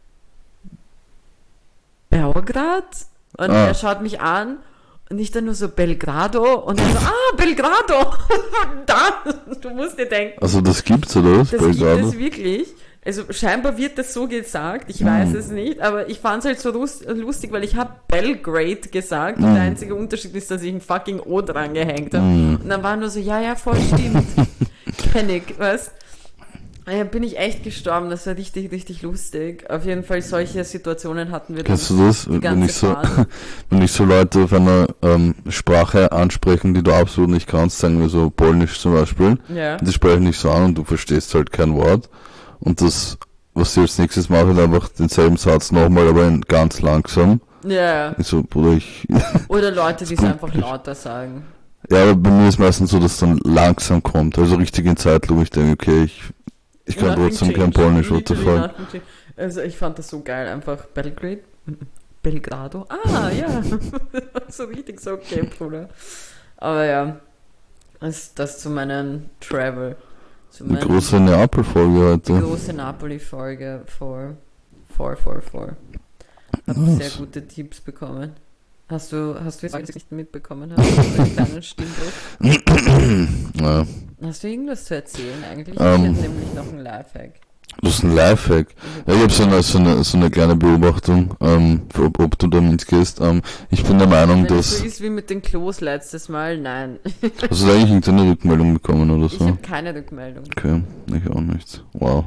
Belgrad? Und ah. er schaut mich an und ich dann nur so, Belgrado? Und er so, ah, Belgrado! Da! Du musst dir denken. Also das gibt's, oder was? Das Belgrado? gibt es wirklich. Also scheinbar wird das so gesagt, ich weiß mm. es nicht, aber ich fand es halt so lustig, weil ich habe Belgrade gesagt mm. und der einzige Unterschied ist, dass ich ein fucking O dran gehängt habe. Mm. Und dann war nur so, ja, ja, voll stimmt. Kenn ich, weißt? Ja, bin ich echt gestorben, das war richtig, richtig lustig. Auf jeden Fall solche Situationen hatten wir. Kennst du das? Wenn ich, so, wenn ich so Leute auf einer ähm, Sprache ansprechen, die du absolut nicht kannst, sagen wir so Polnisch zum Beispiel, ja. Die sprechen nicht so an und du verstehst halt kein Wort. Und das, was ich als nächstes mache, ist einfach denselben Satz nochmal, aber in ganz langsam. Ja. Ich so, Bruder, ich... Oder Leute, die es einfach lauter sagen. Ja, aber bei mir ist meistens so, dass es dann langsam kommt. Also richtig in Zeitlupe. Ich denke, okay, ich, ich kann Nothing trotzdem changed. kein Polnisch, what the fuck. Also ich fand das so geil, einfach Belgrade, Belgrado. Ah, ja. So richtig so, okay, Bruder. Aber ja, das, das zu meinem Travel. Eine große Neapel-Folge heute. Die große Napoli-Folge vor, vor, vor, vor. Hab nice. Sehr gute Tipps bekommen. Hast du, hast du jetzt nicht mitbekommen? Hast du einen kleinen Stimmbruch? Ja. Hast du irgendwas zu erzählen eigentlich? Um, ich hätte nämlich noch einen Lifehack. Das ist ein Lifehack. Ja, ich habe so eine, so, eine, so eine kleine Beobachtung, ähm, ob, ob du da mitgehst. Ähm, ich bin der Meinung, Wenn dass... es so ist wie mit den Klos letztes Mal, nein. Hast du da eigentlich irgendeine Rückmeldung bekommen oder so? Ich habe keine Rückmeldung. Okay, ich auch nicht. Wow.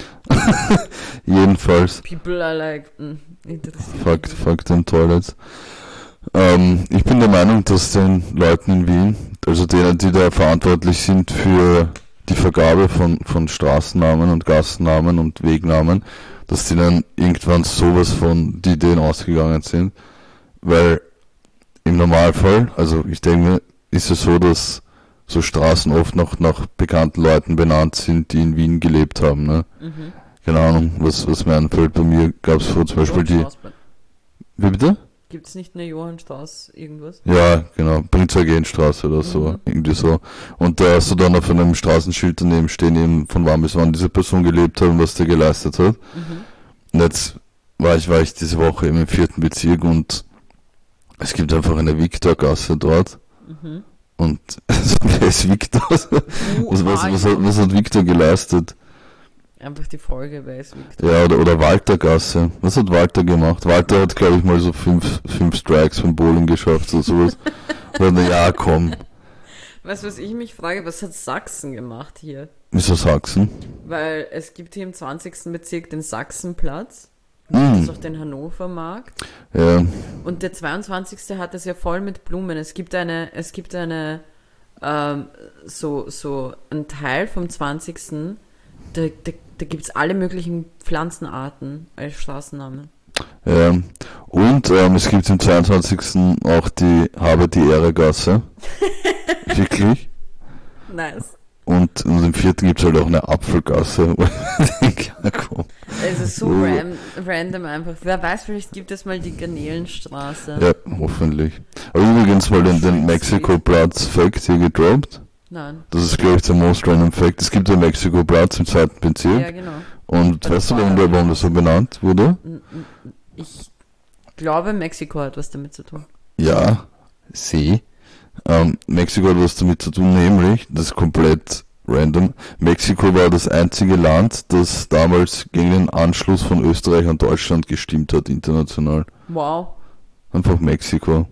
Jedenfalls. People are like, mm, interessiert. Fuck, fuck den Toilets. Ähm, ich bin der Meinung, dass den Leuten in Wien, also denen, die da verantwortlich sind für die Vergabe von, von Straßennamen und Gassennamen und Wegnamen, dass die dann irgendwann sowas von die Ideen ausgegangen sind, weil im Normalfall, also ich denke mir, ist es so, dass so Straßen oft noch nach bekannten Leuten benannt sind, die in Wien gelebt haben, ne? Mhm. Keine Ahnung, was, was mir einfällt. Bei mir gab es vor zum Beispiel die... Wie bitte? Gibt es nicht eine Johannstraße irgendwas? Ja, genau, Prinz-Eugen-Straße oder so, Mhm. irgendwie so. Und da hast du dann auf einem Straßenschild daneben stehen, eben von wann bis wann diese Person gelebt hat und was der geleistet hat. Mhm. Und jetzt war ich, war ich diese Woche eben im vierten Bezirk und es gibt einfach eine Viktorgasse dort. Mhm. Und wer ist Viktor? Was, was, was, hat, was hat Viktor geleistet? Einfach die Folge, wer ist Victor? Ja, oder, oder Walter-Gasse. Was hat Walter gemacht? Walter hat, glaube ich, mal so fünf, fünf Strikes vom Bowling geschafft oder sowas. Und dann, ja, komm. Weißt du, was ich mich frage, was hat Sachsen gemacht hier? Wieso Sachsen? Weil es gibt hier im zwanzigsten Bezirk den Sachsenplatz, Mm. das ist auch den Hannovermarkt. Ja, Und der zweiundzwanzigste hat es ja voll mit Blumen. Es gibt eine, es gibt eine, ähm, so, so ein Teil vom zwanzigsten Da, da, da gibt es alle möglichen Pflanzenarten als Straßennamen. ja. Und ähm, es gibt im zweiundzwanzigsten auch die Habe die Ehre Gasse. Wirklich. Nice. Und, und im vierten gibt es halt auch eine Apfelgasse. Wo ich denke, ja, komm. Es ist so Oh. ram, random einfach. Wer weiß, vielleicht gibt es mal die Garnelenstraße. Ja, hoffentlich. Aber übrigens mal den, den Mexiko-Platz-Fact hier gedroppt. Nein. Das ist, glaube ich, der most random Fact. Es gibt den Mexiko-Platz im zweiten Bezirk. Ja, genau. Und Oder weißt du, warum, der, warum das so benannt wurde? Ich glaube, Mexiko hat was damit zu tun. Ja, sie. Ähm, Mexiko hat was damit zu tun, nämlich, das ist komplett random, Mexiko war das einzige Land, das damals gegen den Anschluss von Österreich an Deutschland gestimmt hat, international. Wow. Einfach Mexiko.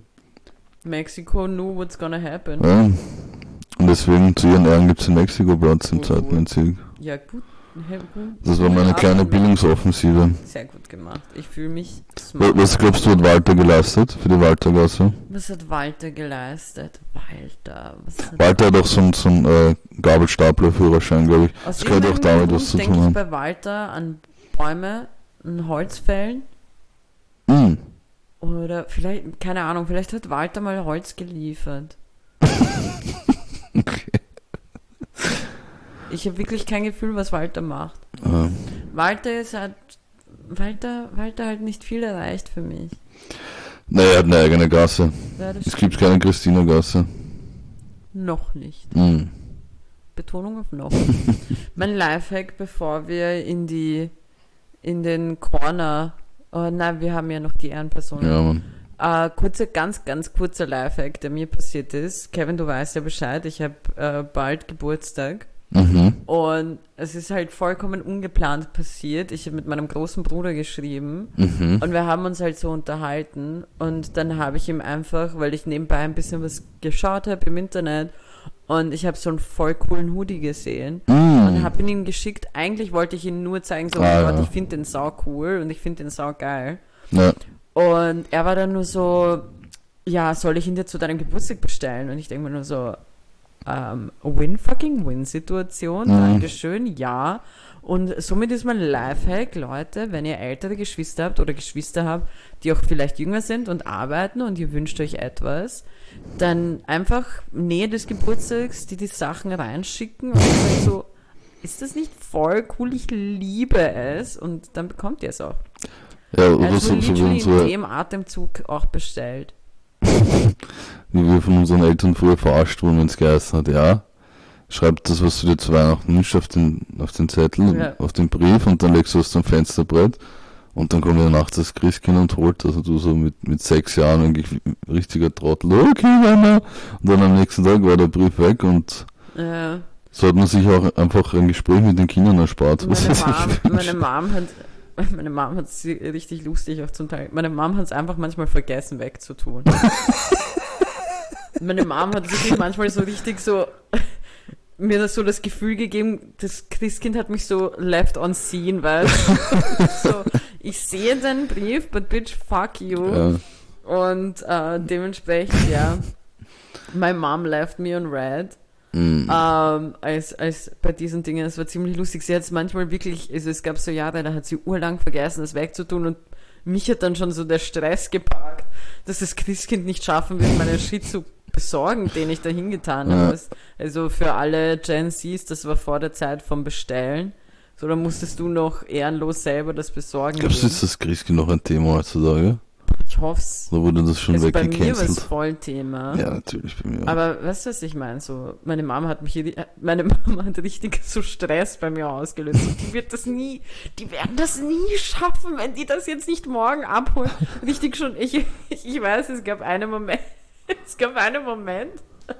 Mexiko knew what's gonna happen. Ja. Und deswegen zu ihren Ehren gibt es den Mexiko-Platz im Gut, zweiten gut. Bezirk. Ja, gut. Ja, gut. Das war meine Ja, kleine aber- Bildungsoffensive. Sehr gut gemacht. Ich fühle mich Wa- smart. Was glaubst du, hat Walter geleistet für die Waltergasse? Was hat Walter geleistet? Walter, was hat Walter hat auch so einen so einen, äh, Gabelstapler-Führerschein, glaube ich. Aus Das könnte auch irgendeinem damit Grund was zu denke tun ich haben. bei Walter an Bäume, an Holzfällen Hm. oder vielleicht, keine Ahnung, vielleicht hat Walter mal Holz geliefert. Okay. Ich habe wirklich kein Gefühl, was Walter macht. Ähm, Walter ist halt, Walter, Walter hat nicht viel erreicht für mich. naja, er hat eine eigene Gasse. Ja, das Es gibt keine Christina-Gasse. noch nicht. Hm. Betonung auf noch. Mein Lifehack, bevor wir in die, in den Corner, oh nein, wir haben ja noch die Ehrenpersonen. Ja, Mann. Äh, kurzer, ganz, ganz kurzer Lifehack, der mir passiert ist. Kevin, du weißt ja Bescheid, ich habe äh, bald Geburtstag. Mhm. Und es ist halt vollkommen ungeplant passiert. Ich habe mit meinem großen Bruder geschrieben Mhm. und wir haben uns halt so unterhalten. Und dann habe ich ihm einfach, weil ich nebenbei ein bisschen was geschaut habe im Internet und ich habe so einen voll coolen Hoodie gesehen und Mhm. habe ihn ihm geschickt. Eigentlich wollte ich ihn nur zeigen, so, oh Ah, Gott, ja. ich finde den sau cool und ich finde den sau geil. Ja. Und er war dann nur so, ja, soll ich ihn dir zu deinem Geburtstag bestellen? Und ich denke mir nur so, ähm, Win-fucking-Win-Situation, Mhm. Dankeschön, ja. Und somit ist mein Lifehack, Leute, wenn ihr ältere Geschwister habt oder Geschwister habt, die auch vielleicht jünger sind und arbeiten und ihr wünscht euch etwas, dann einfach Nähe des Geburtstags, die die Sachen reinschicken und dann so, ist das nicht voll cool, ich liebe es und dann bekommt ihr es auch. Ja, oder Also so, so wie literally in unsere, dem Atemzug auch bestellt. wie wir von unseren Eltern früher verarscht wurden, wenn es geheißen hat, ja, schreib das, was du dir zu Weihnachten wünschst, auf den, auf den Zettel, Ja. auf den Brief und dann legst du es am Fensterbrett und dann kommt ja nachts das Christkind und holt das und du so mit, mit sechs Jahren eigentlich wie ein richtiger Trottel, okay, Mama. Und dann am nächsten Tag war der Brief weg und Äh, so hat man sich auch einfach ein Gespräch mit den Kindern erspart. was meine, sie sich Mom, meine wünschen. Mom hat meine Mom hat es richtig lustig auch zum Teil. Meine Mom hat es einfach manchmal vergessen wegzutun. Meine Mom hat wirklich manchmal so richtig so mir das so das Gefühl gegeben, das Christkind hat mich so left on scene, weil so, ich sehe deinen Brief, but bitch, fuck you. Ja. Und äh, dementsprechend, ja, my mom left me on red. Mhm. Ähm, als, als bei diesen Dingen, es war ziemlich lustig. Sie hat es manchmal wirklich, also es gab so Jahre, da hat sie urlang vergessen, das wegzutun und mich hat dann schon so der Stress gepackt, dass das Christkind nicht schaffen wird, meinen Shit zu besorgen, den ich da hingetan Ja. habe. Also für alle Gen Zs, das war vor der Zeit vom Bestellen. So, dann musstest du noch ehrenlos selber das besorgen. Glaubst du, gehen. ist das Christkind noch ein Thema heutzutage? Ich hoff's. Oder wurde das schon Also bei mir war es weggecancelt? voll Thema. Ja, natürlich bei mir. auch. Aber weißt du, was ich meine? So, meine Mama hat mich, hier- meine Mama hat richtig so Stress bei mir ausgelöst. Und die wird das nie, die werden das nie schaffen, wenn die das jetzt nicht morgen abholen. Richtig schon, ich, ich, ich weiß, es gab einen Moment, es gab einen Moment,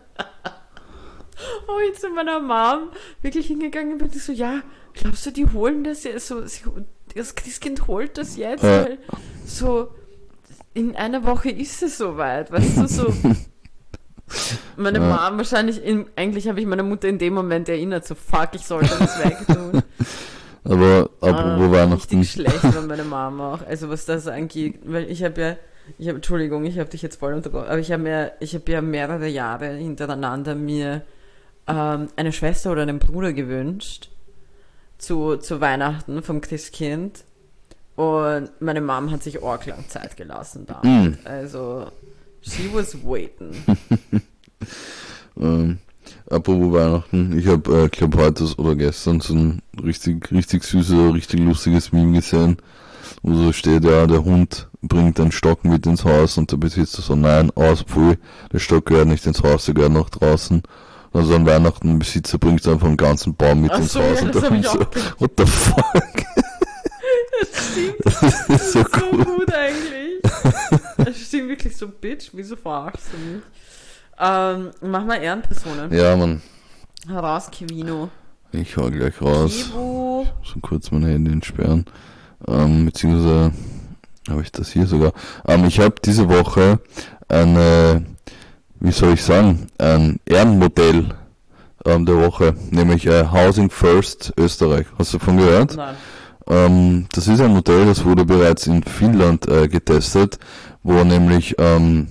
wo ich zu meiner Mom wirklich hingegangen bin, die so, ja, glaubst du, die holen das jetzt, so, sie, das Christkind holt das jetzt, Ja. weil so, in einer Woche ist es soweit, weißt du, so. Meine Ja. Mom wahrscheinlich, in, eigentlich habe ich meine Mutter in dem Moment erinnert, so fuck, ich sollte das wegtun. Aber apropos Ah, Weihnachten. Richtig schlecht war meine Mama auch, also was das angeht, weil ich habe ja, ich habe, Entschuldigung, ich habe dich jetzt voll unterbrochen, aber ich habe mir, ich habe ja mehrere Jahre hintereinander mir ähm, eine Schwester oder einen Bruder gewünscht zu, zu Weihnachten vom Christkind. Und meine Mom hat sich arglang Zeit gelassen da. Mm. Also, she was waiting. Ähm, apropos Weihnachten, ich habe, äh, glaube heute oder gestern so ein richtig, richtig süßes, richtig lustiges Meme gesehen, wo so steht, ja, der Hund bringt einen Stock mit ins Haus und der Besitzer so, nein, aus, pfui, der Stock gehört nicht ins Haus, der gehört nach draußen. Also an Weihnachten, ein Besitzer bringt einfach einen ganzen Baum mit Ach ins so, Haus ja, und das der hab Hund ich so, auch ge- what the fuck? Das stimmt. Das ist so So cool. gut eigentlich. Das stimmt wirklich so, Bitch, wieso verarschst du mich? Ähm, mach mal Ehrenpersonen. Ja, Mann, Heraus, Kevino. ich hau gleich raus. Kivu. So kurz mein Handy entsperren. Ähm, beziehungsweise habe ich das hier sogar. Ähm, ich habe diese Woche eine, wie soll ich sagen, ein Ehrenmodell ähm, der Woche, nämlich äh, Housing First Österreich. Hast du davon gehört? Nein. Ähm, das ist ein Modell, das wurde bereits in Finnland äh, getestet, wo nämlich ähm,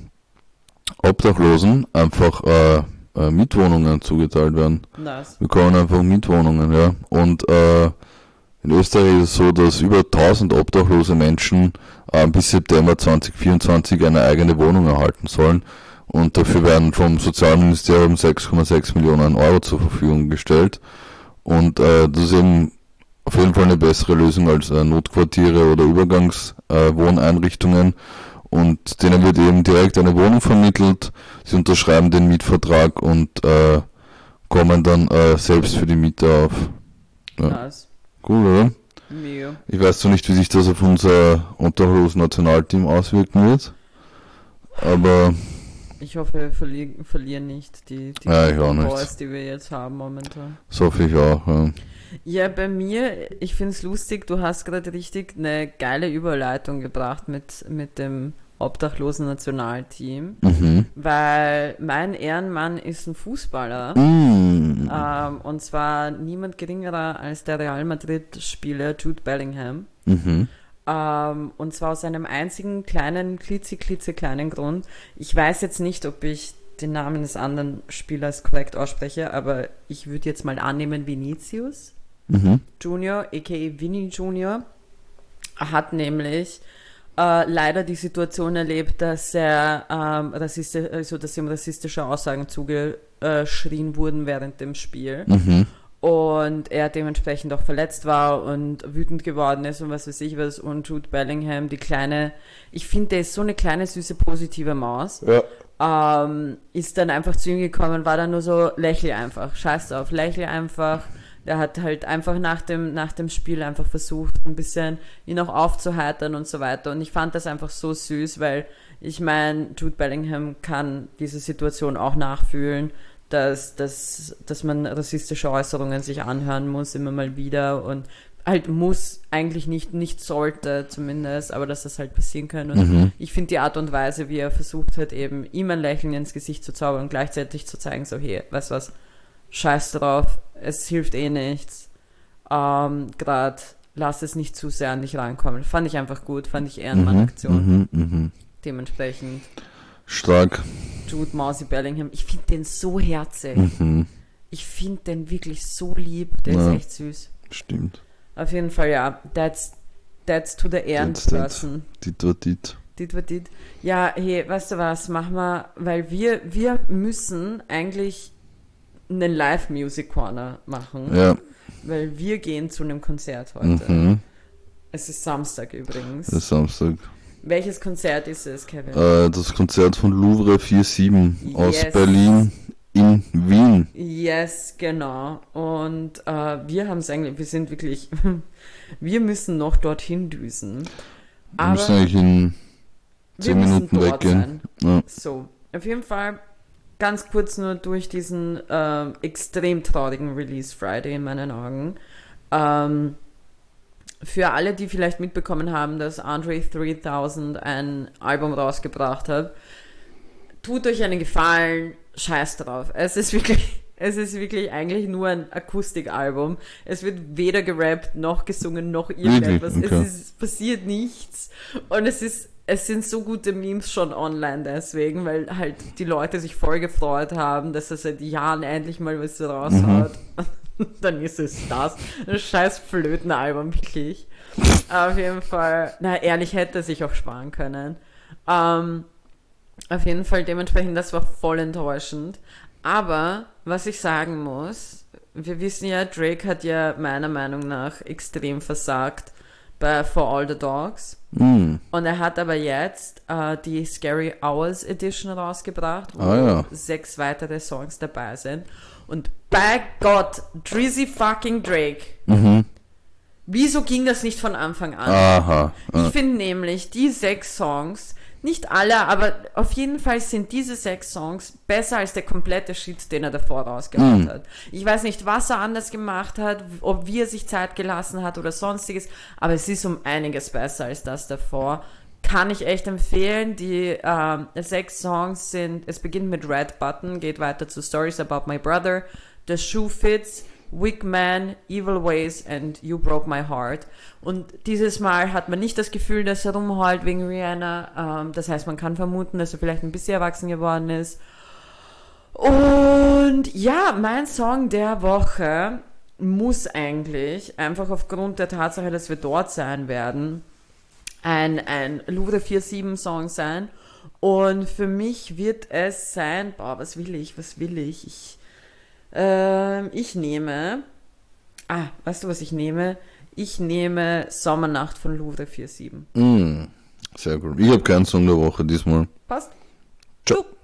Obdachlosen einfach äh, äh, Mietwohnungen zugeteilt werden. Nice. Wir bekommen einfach Mietwohnungen, ja. Und äh, in Österreich ist es so, dass über tausend obdachlose Menschen äh, bis September zwanzig vierundzwanzig eine eigene Wohnung erhalten sollen. Und dafür werden vom Sozialministerium sechs Komma sechs Millionen Euro zur Verfügung gestellt. Und äh, das ist eben auf jeden Fall eine bessere Lösung als äh, Notquartiere oder Übergangswohneinrichtungen. Äh, und denen wird eben direkt eine Wohnung vermittelt. Sie unterschreiben den Mietvertrag und äh, kommen dann äh, selbst für die Miete auf. Ja. Nice. Cool, oder? Mega. Ich weiß zwar nicht, wie sich das auf unser Unterhose-Nationalteam auswirken wird, aber Ich hoffe, wir verli verlieren nicht die, die Ja, ich auch nicht. Boys, die wir jetzt haben momentan. so hoffe ich auch. Ja. Ja, bei mir, ich finde es lustig, du hast gerade richtig eine geile Überleitung gebracht mit, mit dem obdachlosen Nationalteam, Mhm. weil mein Ehrenmann ist ein Fußballer. Mm. Ähm, und zwar niemand geringerer als der Real Madrid-Spieler Jude Bellingham. Mhm. Ähm, und zwar aus einem einzigen kleinen, klitzeklitzekleinen Grund. Ich weiß jetzt nicht, ob ich den Namen des anderen Spielers korrekt ausspreche, aber ich würde jetzt mal annehmen, Vinicius Mhm. Junior, aka Vinny Junior, hat nämlich äh, leider die Situation erlebt, dass er ähm, rassistisch, also dass ihm rassistische Aussagen zugeschrien wurden während dem Spiel. Mhm. Und er dementsprechend auch verletzt war und wütend geworden ist und was weiß ich was. Und Jude Bellingham, die kleine, ich finde, der ist so eine kleine, süße, positive Maus, Ja. ähm, ist dann einfach zu ihm gekommen, war dann nur so, lächle einfach, scheiß drauf, lächle einfach. Der hat halt einfach nach dem, nach dem Spiel einfach versucht, ein bisschen ihn auch aufzuheitern und so weiter. Und ich fand das einfach so süß, weil ich meine, Jude Bellingham kann diese Situation auch nachfühlen, dass, dass, dass man rassistische Äußerungen sich anhören muss, immer mal wieder und halt muss, eigentlich nicht, nicht sollte zumindest, aber dass das halt passieren kann. Und Mhm. ich finde die Art und Weise, wie er versucht hat, eben ihm ein Lächeln ins Gesicht zu zaubern und gleichzeitig zu zeigen, so, hey, weißt du was, scheiß drauf, es hilft eh nichts. Ähm, gerade lass es nicht zu sehr an dich rankommen. Fand ich einfach gut, fand ich Ehrenmann-Aktion. Mhm. Mhm. Dementsprechend Stark. Jude Mausi Bellingham, ich finde den so herzig. Mhm. Ich finde den wirklich so lieb, der Ja. ist echt süß. Stimmt. Auf jeden Fall, ja, that's, that's to the That's Ehrenperson. Dit war dit. dit war dit. Ja, hey, weißt du was, machen wir, weil wir, wir müssen eigentlich einen Live-Music-Corner machen. Ja. Weil wir gehen zu einem Konzert heute. Mhm. Es ist Samstag übrigens. Das ist Samstag. Welches Konzert ist es, Kevin? Äh, das Konzert von Louvre siebenundvierzig aus Yes. Berlin in Wien. Yes, genau. Und äh, wir haben es eigentlich, wir sind wirklich, wir müssen noch dorthin düsen. Wir Aber müssen eigentlich in wir zehn müssen Minuten dort weggehen. sein. Ja. So, auf jeden Fall ganz kurz nur durch diesen äh, extrem traurigen Release Friday in meinen Augen. Ähm, für alle, die vielleicht mitbekommen haben, dass Andre dreitausend ein Album rausgebracht hat, tut euch einen Gefallen, scheiß drauf. Es ist wirklich, es ist wirklich eigentlich nur ein Akustikalbum. Es wird weder gerappt, noch gesungen, noch irgendetwas. Wirklich? Okay. Es ist, passiert nichts. Und es ist, es sind so gute Memes schon online deswegen, weil halt die Leute sich voll gefreut haben, dass er seit Jahren endlich mal was raushaut. Mhm. Dann ist es das. Ein scheiß Flötenalbum, wirklich. Auf jeden Fall, na ehrlich, hätte er sich auch sparen können. Ähm, auf jeden Fall dementsprechend, das war voll enttäuschend. Aber, was ich sagen muss, wir wissen ja, Drake hat ja meiner Meinung nach extrem versagt bei For All the Dogs. Mm. Und er hat aber jetzt äh, die Scary Hours Edition rausgebracht, wo Ah, ja. sechs weitere Songs dabei sind. Und bei Gott, Drizzy fucking Drake. Mhm. Wieso ging das nicht von Anfang an? Aha. Ich Ah. finde nämlich, die sechs Songs, nicht alle, aber auf jeden Fall sind diese sechs Songs besser als der komplette Shit, den er davor rausgebracht Mm. hat. Ich weiß nicht, was er anders gemacht hat, ob wie er sich Zeit gelassen hat oder sonstiges, aber es ist um einiges besser als das davor. Kann ich echt empfehlen. Die ähm, sechs Songs sind, es beginnt mit Red Button, geht weiter zu Stories About My Brother, The Shoe Fits, Wick Man, Evil Ways and You Broke My Heart. Und dieses Mal hat man nicht das Gefühl, dass er rumheult wegen Rihanna. Ähm, das heißt, man kann vermuten, dass er vielleicht ein bisschen erwachsen geworden ist. Und ja, mein Song der Woche muss eigentlich, einfach aufgrund der Tatsache, dass wir dort sein werden, ein, ein Louvre siebenundvierzig Song sein. Und für mich wird es sein, boah, was will ich, was will ich? Ich, ähm, ich nehme, ah, weißt du, was ich nehme? Ich nehme Sommernacht von Louvre siebenundvierzig. Mm. Sehr gut. Ich habe keinen Song der Woche diesmal. Passt? Ciao. Ciao.